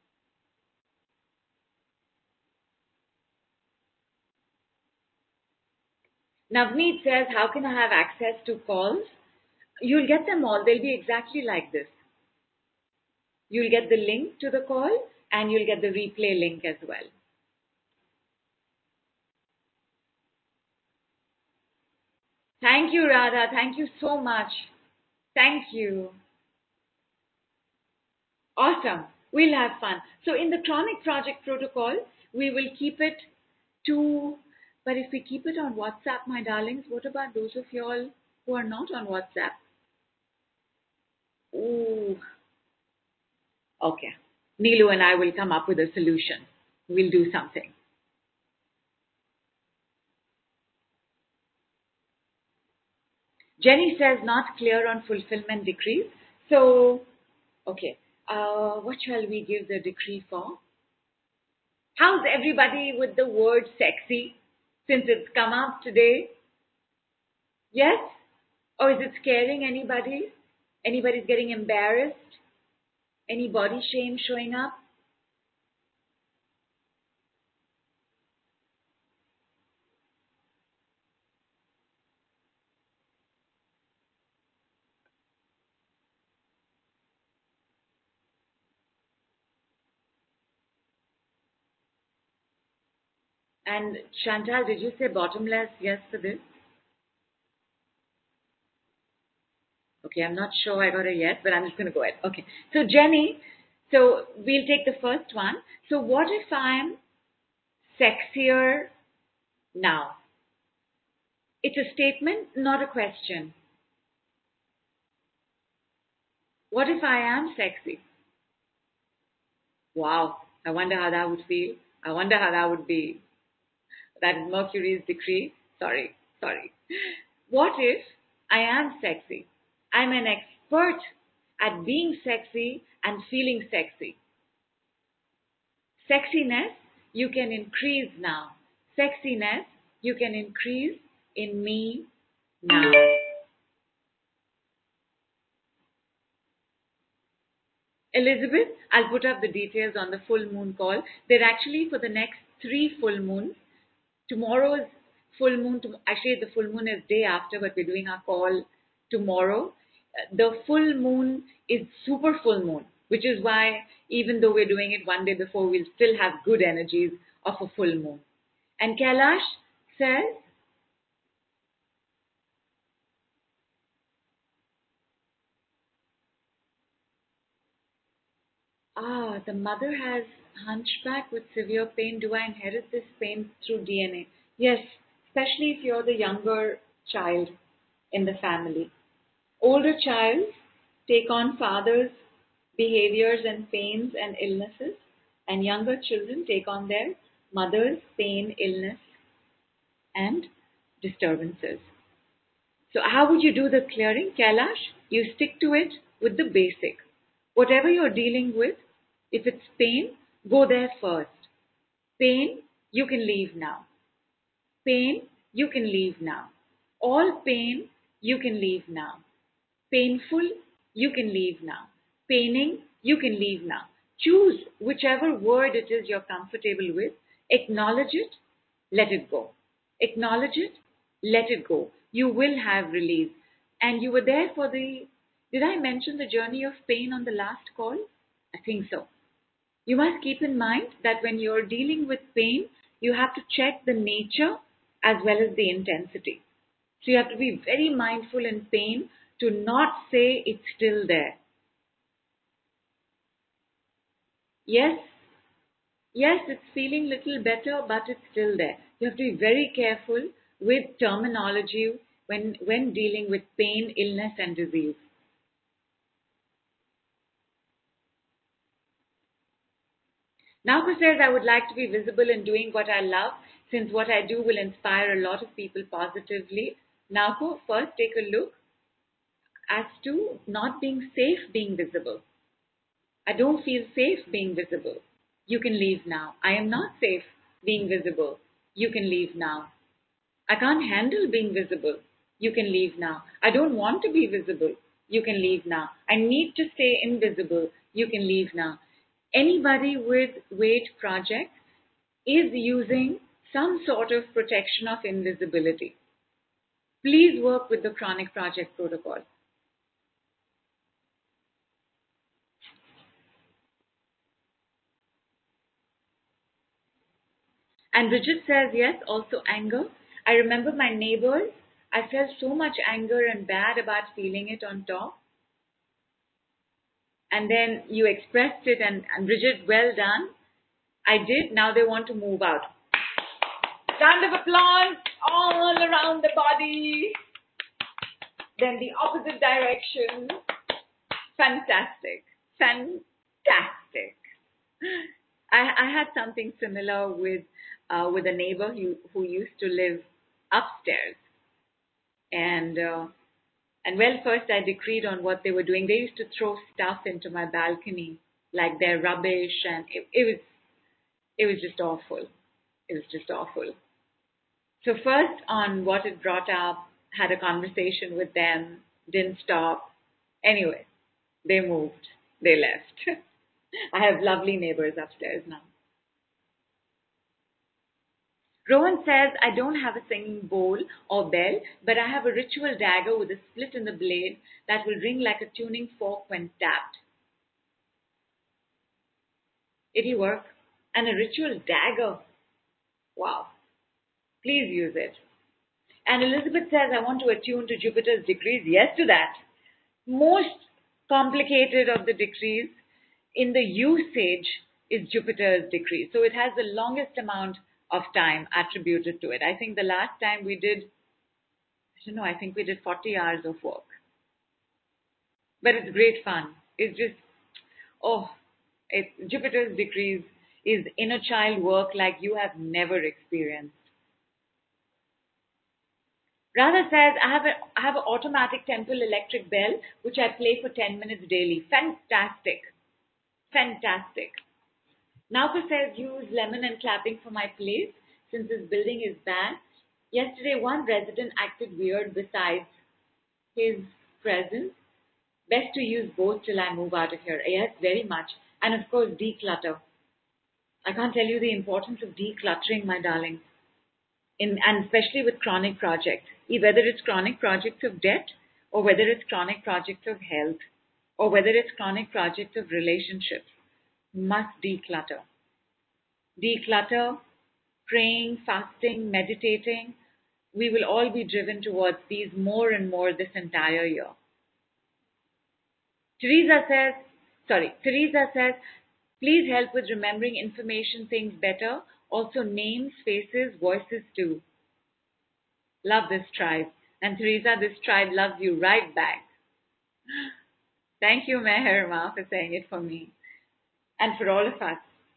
Navneet says, how can I have access to calls? You'll get them all. They'll be exactly like this. You'll get the link to the call and you'll get the replay link as well. Thank you, Radha. Thank you so much. Thank you. Awesome. We'll have fun. So in the chronic project protocol, we will keep it to, but if we keep it on WhatsApp, my darlings, what about those of y'all who are not on WhatsApp? Ooh. Okay. Neelu and I will come up with a solution. We'll do something. Jenny says, not clear on fulfillment decrees. So, okay. What shall we give the decree for? How's everybody with the word sexy since it's come up today? Yes? Or is it scaring anybody? Anybody's getting embarrassed? Any body shame showing up? And Chantal, did you say bottomless yes for this? Okay, I'm not sure I got a yes, but I'm just going to go ahead. Okay, so Jenny, so we'll take the first one. So what if I'm sexier now? It's a statement, not a question. What if I am sexy? Wow. I wonder how that would feel. I wonder how that would be. That is Mercury's decree. Sorry. What if I am sexy? I'm an expert at being sexy and feeling sexy. Sexiness, you can increase now. Sexiness, you can increase in me now. Elizabeth, I'll put up the details on the full moon call. They're actually for the next 3 full moons. Tomorrow's full moon, actually the full moon is day after, but we're doing our call tomorrow. The full moon is super full moon, which is why even though we're doing it one day before, we'll still have good energies of a full moon. And Kailash says, the mother has hunchback with severe pain. Do I inherit this pain through DNA? Yes, especially if you're the younger child in the family. Older child take on father's behaviors and pains and illnesses, and younger children take on their mother's pain, illness, and disturbances. So, how would you do the clearing, Kailash? You stick to it with the basic. Whatever you're dealing with, if it's pain, go there first. Pain, you can leave now. Pain, you can leave now. All pain, you can leave now. Painful, you can leave now. Paining, you can leave now. Choose whichever word it is you're comfortable with. Acknowledge it, let it go. Acknowledge it, let it go. You will have release. And you were there for did I mention the journey of pain on the last call? I think so. You must keep in mind that when you're dealing with pain, you have to check the nature as well as the intensity. So you have to be very mindful in pain to not say it's still there. Yes, it's feeling little better, but it's still there. You have to be very careful with terminology when dealing with pain, illness, and disease. Nauku says, I would like to be visible in doing what I love, since what I do will inspire a lot of people positively. Nauku, first take a look as to not being safe being visible. I don't feel safe being visible. You can leave now. I am not safe being visible. You can leave now. I can't handle being visible. You can leave now. I don't want to be visible. You can leave now. I need to stay invisible. You can leave now. Anybody with weight project is using some sort of protection of invisibility. Please work with the chronic project protocol. And Bridget says, yes, also anger. I remember my neighbors. I felt so much anger and bad about feeling it on top. And then you expressed it, and Bridget, well done. I did. Now they want to move out. Round of applause all around the body. Then the opposite direction. Fantastic. I had something similar with a neighbor who used to live upstairs, and well, first I decreed on what they were doing. They used to throw stuff into my balcony, like their rubbish, and it was just awful. It was just awful. So first on what it brought up, had a conversation with them, didn't stop. Anyway, they moved. They left. I have lovely neighbors upstairs now. Rowan says, I don't have a singing bowl or bell, but I have a ritual dagger with a split in the blade that will ring like a tuning fork when tapped. It'll work. And a ritual dagger. Wow. Please use it. And Elizabeth says, I want to attune to Jupiter's decrees. Yes to that. Most complicated of the decrees in the usage is Jupiter's decree. So it has the longest amount of time attributed to it. I think the last time we did, I think we did 40 hours of work. But it's great fun. It's just, Jupiter's decrees is inner child work like you have never experienced. Radha says, I have an automatic temple electric bell which I play for 10 minutes daily. Fantastic. Fantastic. Nauka says, use lemon and clapping for my place since this building is bad. Yesterday, one resident acted weird besides his presence. Best to use both till I move out of here. Yes, very much. And of course, declutter. I can't tell you the importance of decluttering, my darling. And especially with chronic projects, whether it's chronic projects of debt or whether it's chronic projects of health or whether it's chronic projects of relationships, must declutter. Declutter, praying, fasting, meditating. We will all be driven towards these more and more this entire year. Teresa says, please help with remembering information things better. Also names, faces, voices too. Love this tribe. And Teresa, this tribe loves you right back. Thank you, Meherma, for saying it for me. And for all of us.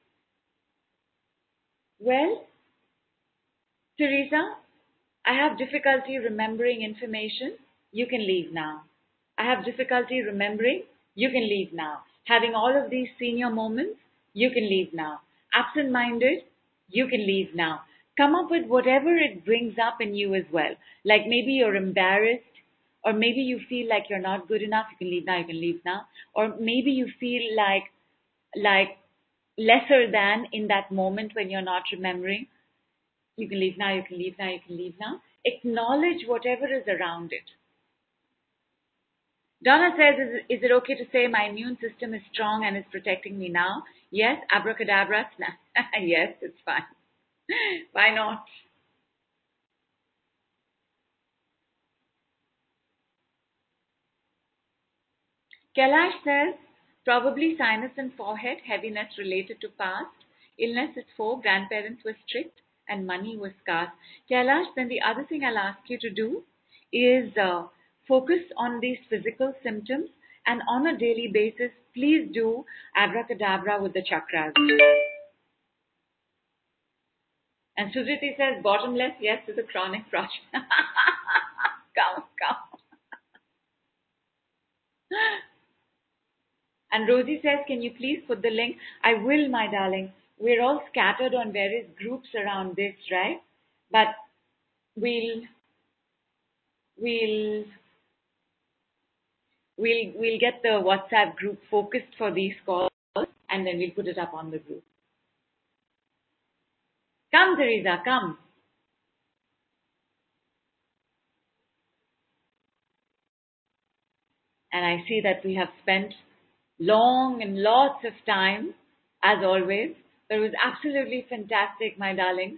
Well, Teresa, I have difficulty remembering information. You can leave now. I have difficulty remembering. You can leave now. Having all of these senior moments. You can leave now. Absent-minded. You can leave now. Come up with whatever it brings up in you as well. Like maybe you're embarrassed, or maybe you feel like you're not good enough. You can leave now. You can leave now. Or maybe you feel like lesser than in that moment when you're not remembering. You can leave now. You can leave now. You can leave now. Acknowledge whatever is around it. Donna says, is it okay to say my immune system is strong and is protecting me now? Yes, abracadabra. Yes, it's fine. Why not? Kailash says, probably sinus and forehead, heaviness related to past. Illness is 4, grandparents were strict, and money was scarce. Kailash, then the other thing I'll ask you to do is focus on these physical symptoms, and on a daily basis, please do abracadabra with the chakras. And Sujati says, bottomless, yes, to the chronic project. Come. And Rosie says, can you please put the link? I will, my darling. We're all scattered on various groups around this, right? But we'll get the WhatsApp group focused for these calls, and then we'll put it up on the group. Come, Teresa, come. And I see that we have spent long and lots of time, as always. But it was absolutely fantastic, my darlings.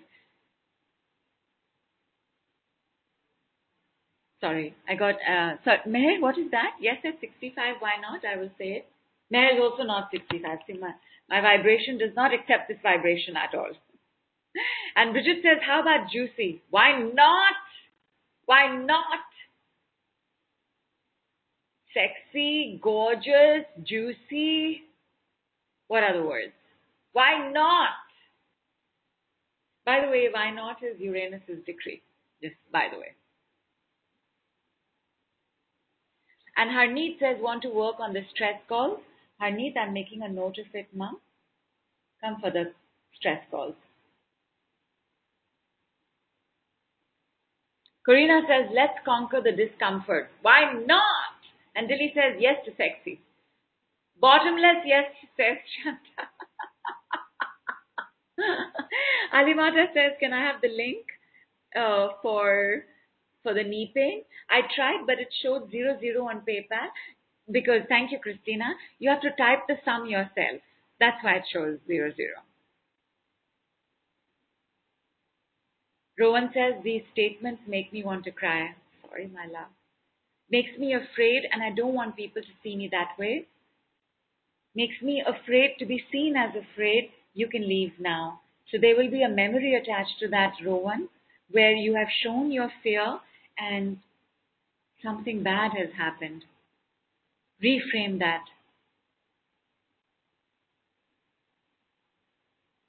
Sorry, I got, Meher, what is that? Yes, at 65, why not? I will say it. Meher is also not 65. See, my vibration does not accept this vibration at all. And Bridget says, how about juicy? Why not? Why not? Sexy, gorgeous, juicy. What are the words? Why not? By the way, why not is Uranus's decree. Just by the way. And Harneet says, want to work on the stress calls? Harneet, I'm making a note of it now. Come for the stress calls. Karina says, let's conquer the discomfort. Why not? And Dilly says, yes to sexy. Bottomless, yes, says Shanta. Alimata says, can I have the link for the knee pain? I tried, but it showed 00 on PayPal because, thank you, Christina, you have to type the sum yourself. That's why it shows 00. Rowan says, these statements make me want to cry. Sorry, my love. Makes me afraid, and I don't want people to see me that way. Makes me afraid to be seen as afraid. You can leave now. So there will be a memory attached to that, Rowan, where you have shown your fear and something bad has happened. Reframe that.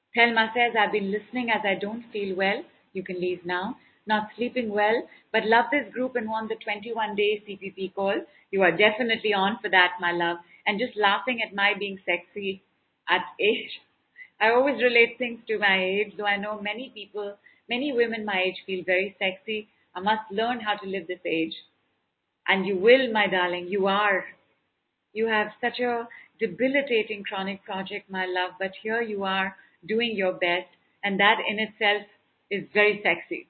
Thelma says, I've been listening as I don't feel well. You can leave now. Not sleeping well, but love this group and want the 21-day CPP call. You are definitely on for that, my love. And just laughing at my being sexy at age. I always relate things to my age, though I know many people, many women my age feel very sexy. I must learn how to live this age. And you will, my darling, you are. You have such a debilitating chronic project, my love, but here you are doing your best, and that in itself is very sexy.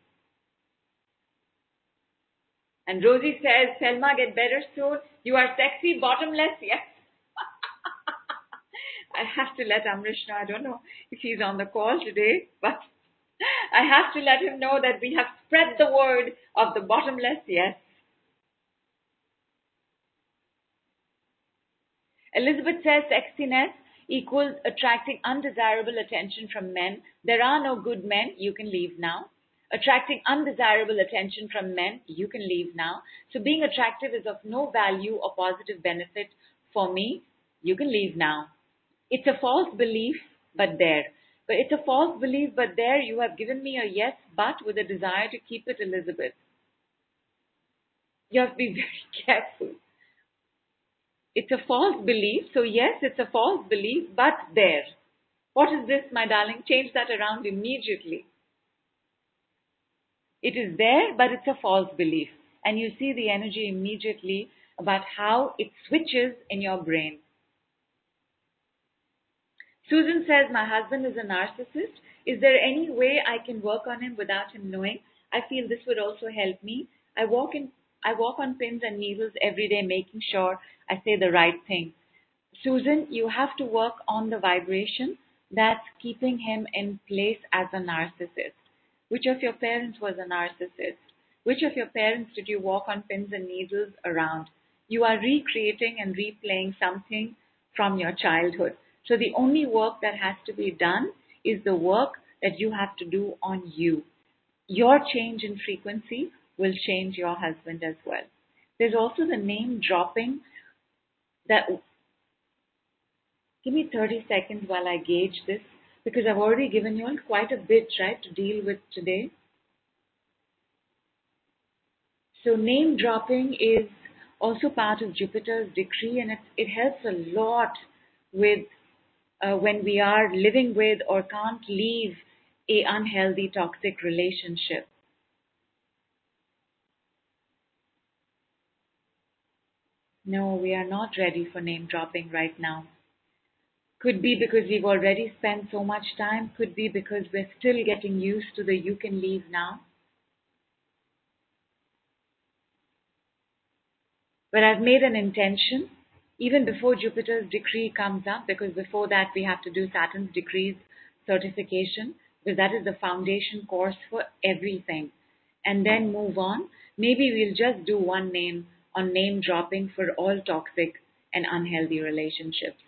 And Rosie says, Selma, get better soon. You are sexy, bottomless, yes. I have to let Amrish know. I don't know if he's on the call today, but I have to let him know that we have spread the word of the bottomless, yes. Elizabeth says sexiness equals attracting undesirable attention from men. There are no good men. You can leave now. Attracting undesirable attention from men. You can leave now. So being attractive is of no value or positive benefit for me. You can leave now. It's a false belief, but there. But it's a false belief, but there you have given me a yes, but with a desire to keep it, Elizabeth. You have to be very careful. It's a false belief. So yes, it's a false belief, but there. What is this, my darling? Change that around immediately. It is there, but it's a false belief. And you see the energy immediately about how it switches in your brain. Susan says, my husband is a narcissist. Is there any way I can work on him without him knowing? I feel this would also help me. I walk on pins and needles every day, making sure I say the right thing. Susan, you have to work on the vibration that's keeping him in place as a narcissist. Which of your parents was a narcissist? Which of your parents did you walk on pins and needles around? You are recreating and replaying something from your childhood. So the only work that has to be done is the work that you have to do on you. Your change in frequency will change your husband as well. There's also the name dropping that. Give me 30 seconds while I gauge this, because I've already given you all quite a bit, right, to deal with today. So name dropping is also part of Jupiter's decree, and it helps a lot with when we are living with or can't leave a unhealthy toxic relationship. No, we are not ready for name dropping right now. Could be because we've already spent so much time. Could be because we're still getting used to the you can leave now. But I've made an intention even before Jupiter's decree comes up, because before that we have to do Saturn's decrees certification, because that is the foundation course for everything. And then move on. Maybe we'll just do one name on name dropping for all toxic and unhealthy relationships.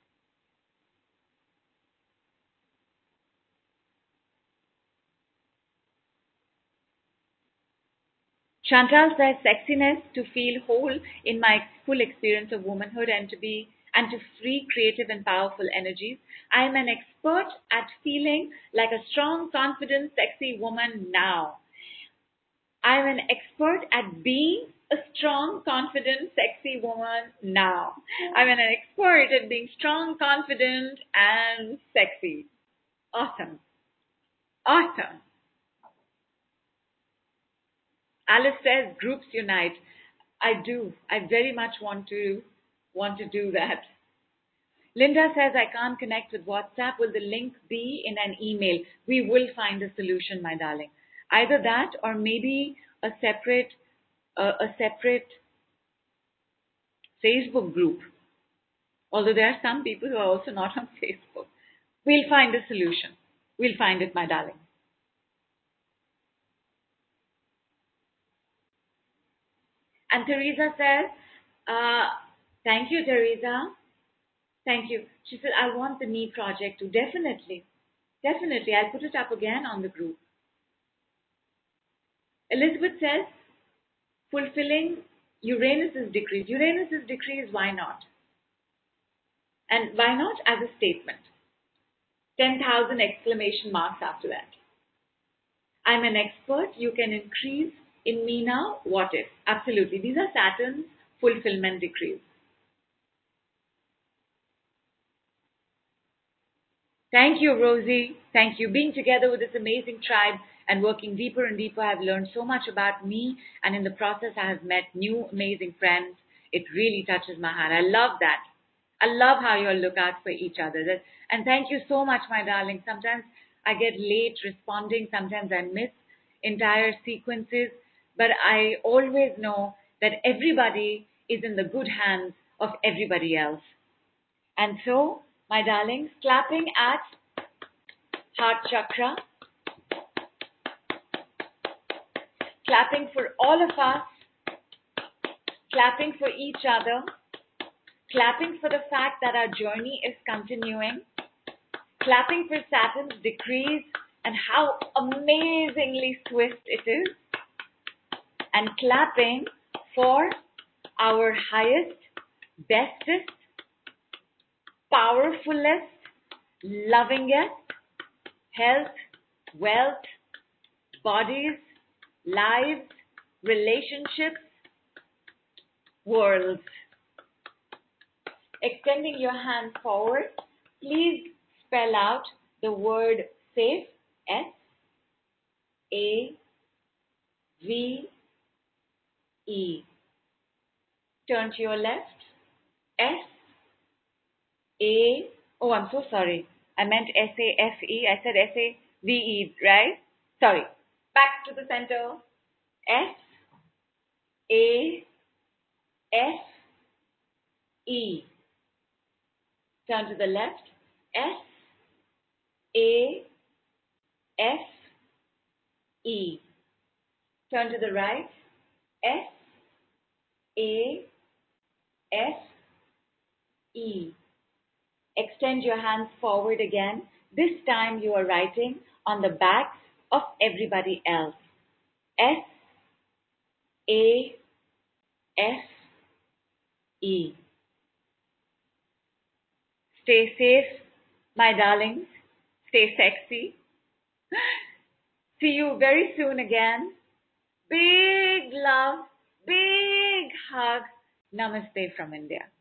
Chantal says sexiness to feel whole in my full experience of womanhood and to free creative and powerful energies. I am an expert at feeling like a strong, confident, sexy woman now. I am an expert at being a strong, confident, sexy woman now. I'm an expert at being strong, confident, and sexy. Awesome. Awesome. Alice says groups unite. I do. I very much want to do that. Linda says I can't connect with WhatsApp. Will the link be in an email? We will find a solution, my darling. Either that or maybe a separate Facebook group. Although there are some people who are also not on Facebook. We'll find a solution. We'll find it, my darling. And Teresa says, thank you, Teresa. Thank you. She said, I want the knee project to. Definitely. Definitely. I'll put it up again on the group. Elizabeth says, fulfilling Uranus's decree. Uranus's decree is why not? And why not as a statement? 10,000 exclamation marks after that. I'm an expert. You can increase in me now. What if? Absolutely. These are Saturn's fulfillment decrees. Thank you, Rosie. Thank you. Being together with this amazing tribe and working deeper and deeper, I've learned so much about me, and in the process, I have met new amazing friends. It really touches my heart. I love that. I love how you all look out for each other. And thank you so much, my darling. Sometimes I get late responding, sometimes I miss entire sequences, but I always know that everybody is in the good hands of everybody else. And so, my darlings, clapping at heart chakra, clapping for all of us, clapping for each other, clapping for the fact that our journey is continuing, clapping for Saturn's decrees and how amazingly swift it is, and clapping for our highest, bestest, powerfulest, lovingest health, wealth, bodies, lives, relationships, worlds. Extending your hand forward, please spell out the word safe, S-A-V-E. Turn to your left, S-A, oh, I'm so sorry. I meant S-A-F-E. I said S-A-V-E, right? Sorry. Back to the center. S-A-F-E. Turn to the left. S-A-F-E. Turn to the right. S-A-F-E. Extend your hands forward again. This time you are writing on the backs of everybody else. S-A-F-E. Stay safe, my darlings. Stay sexy. See you very soon again. Big love, big hug. Namaste from India.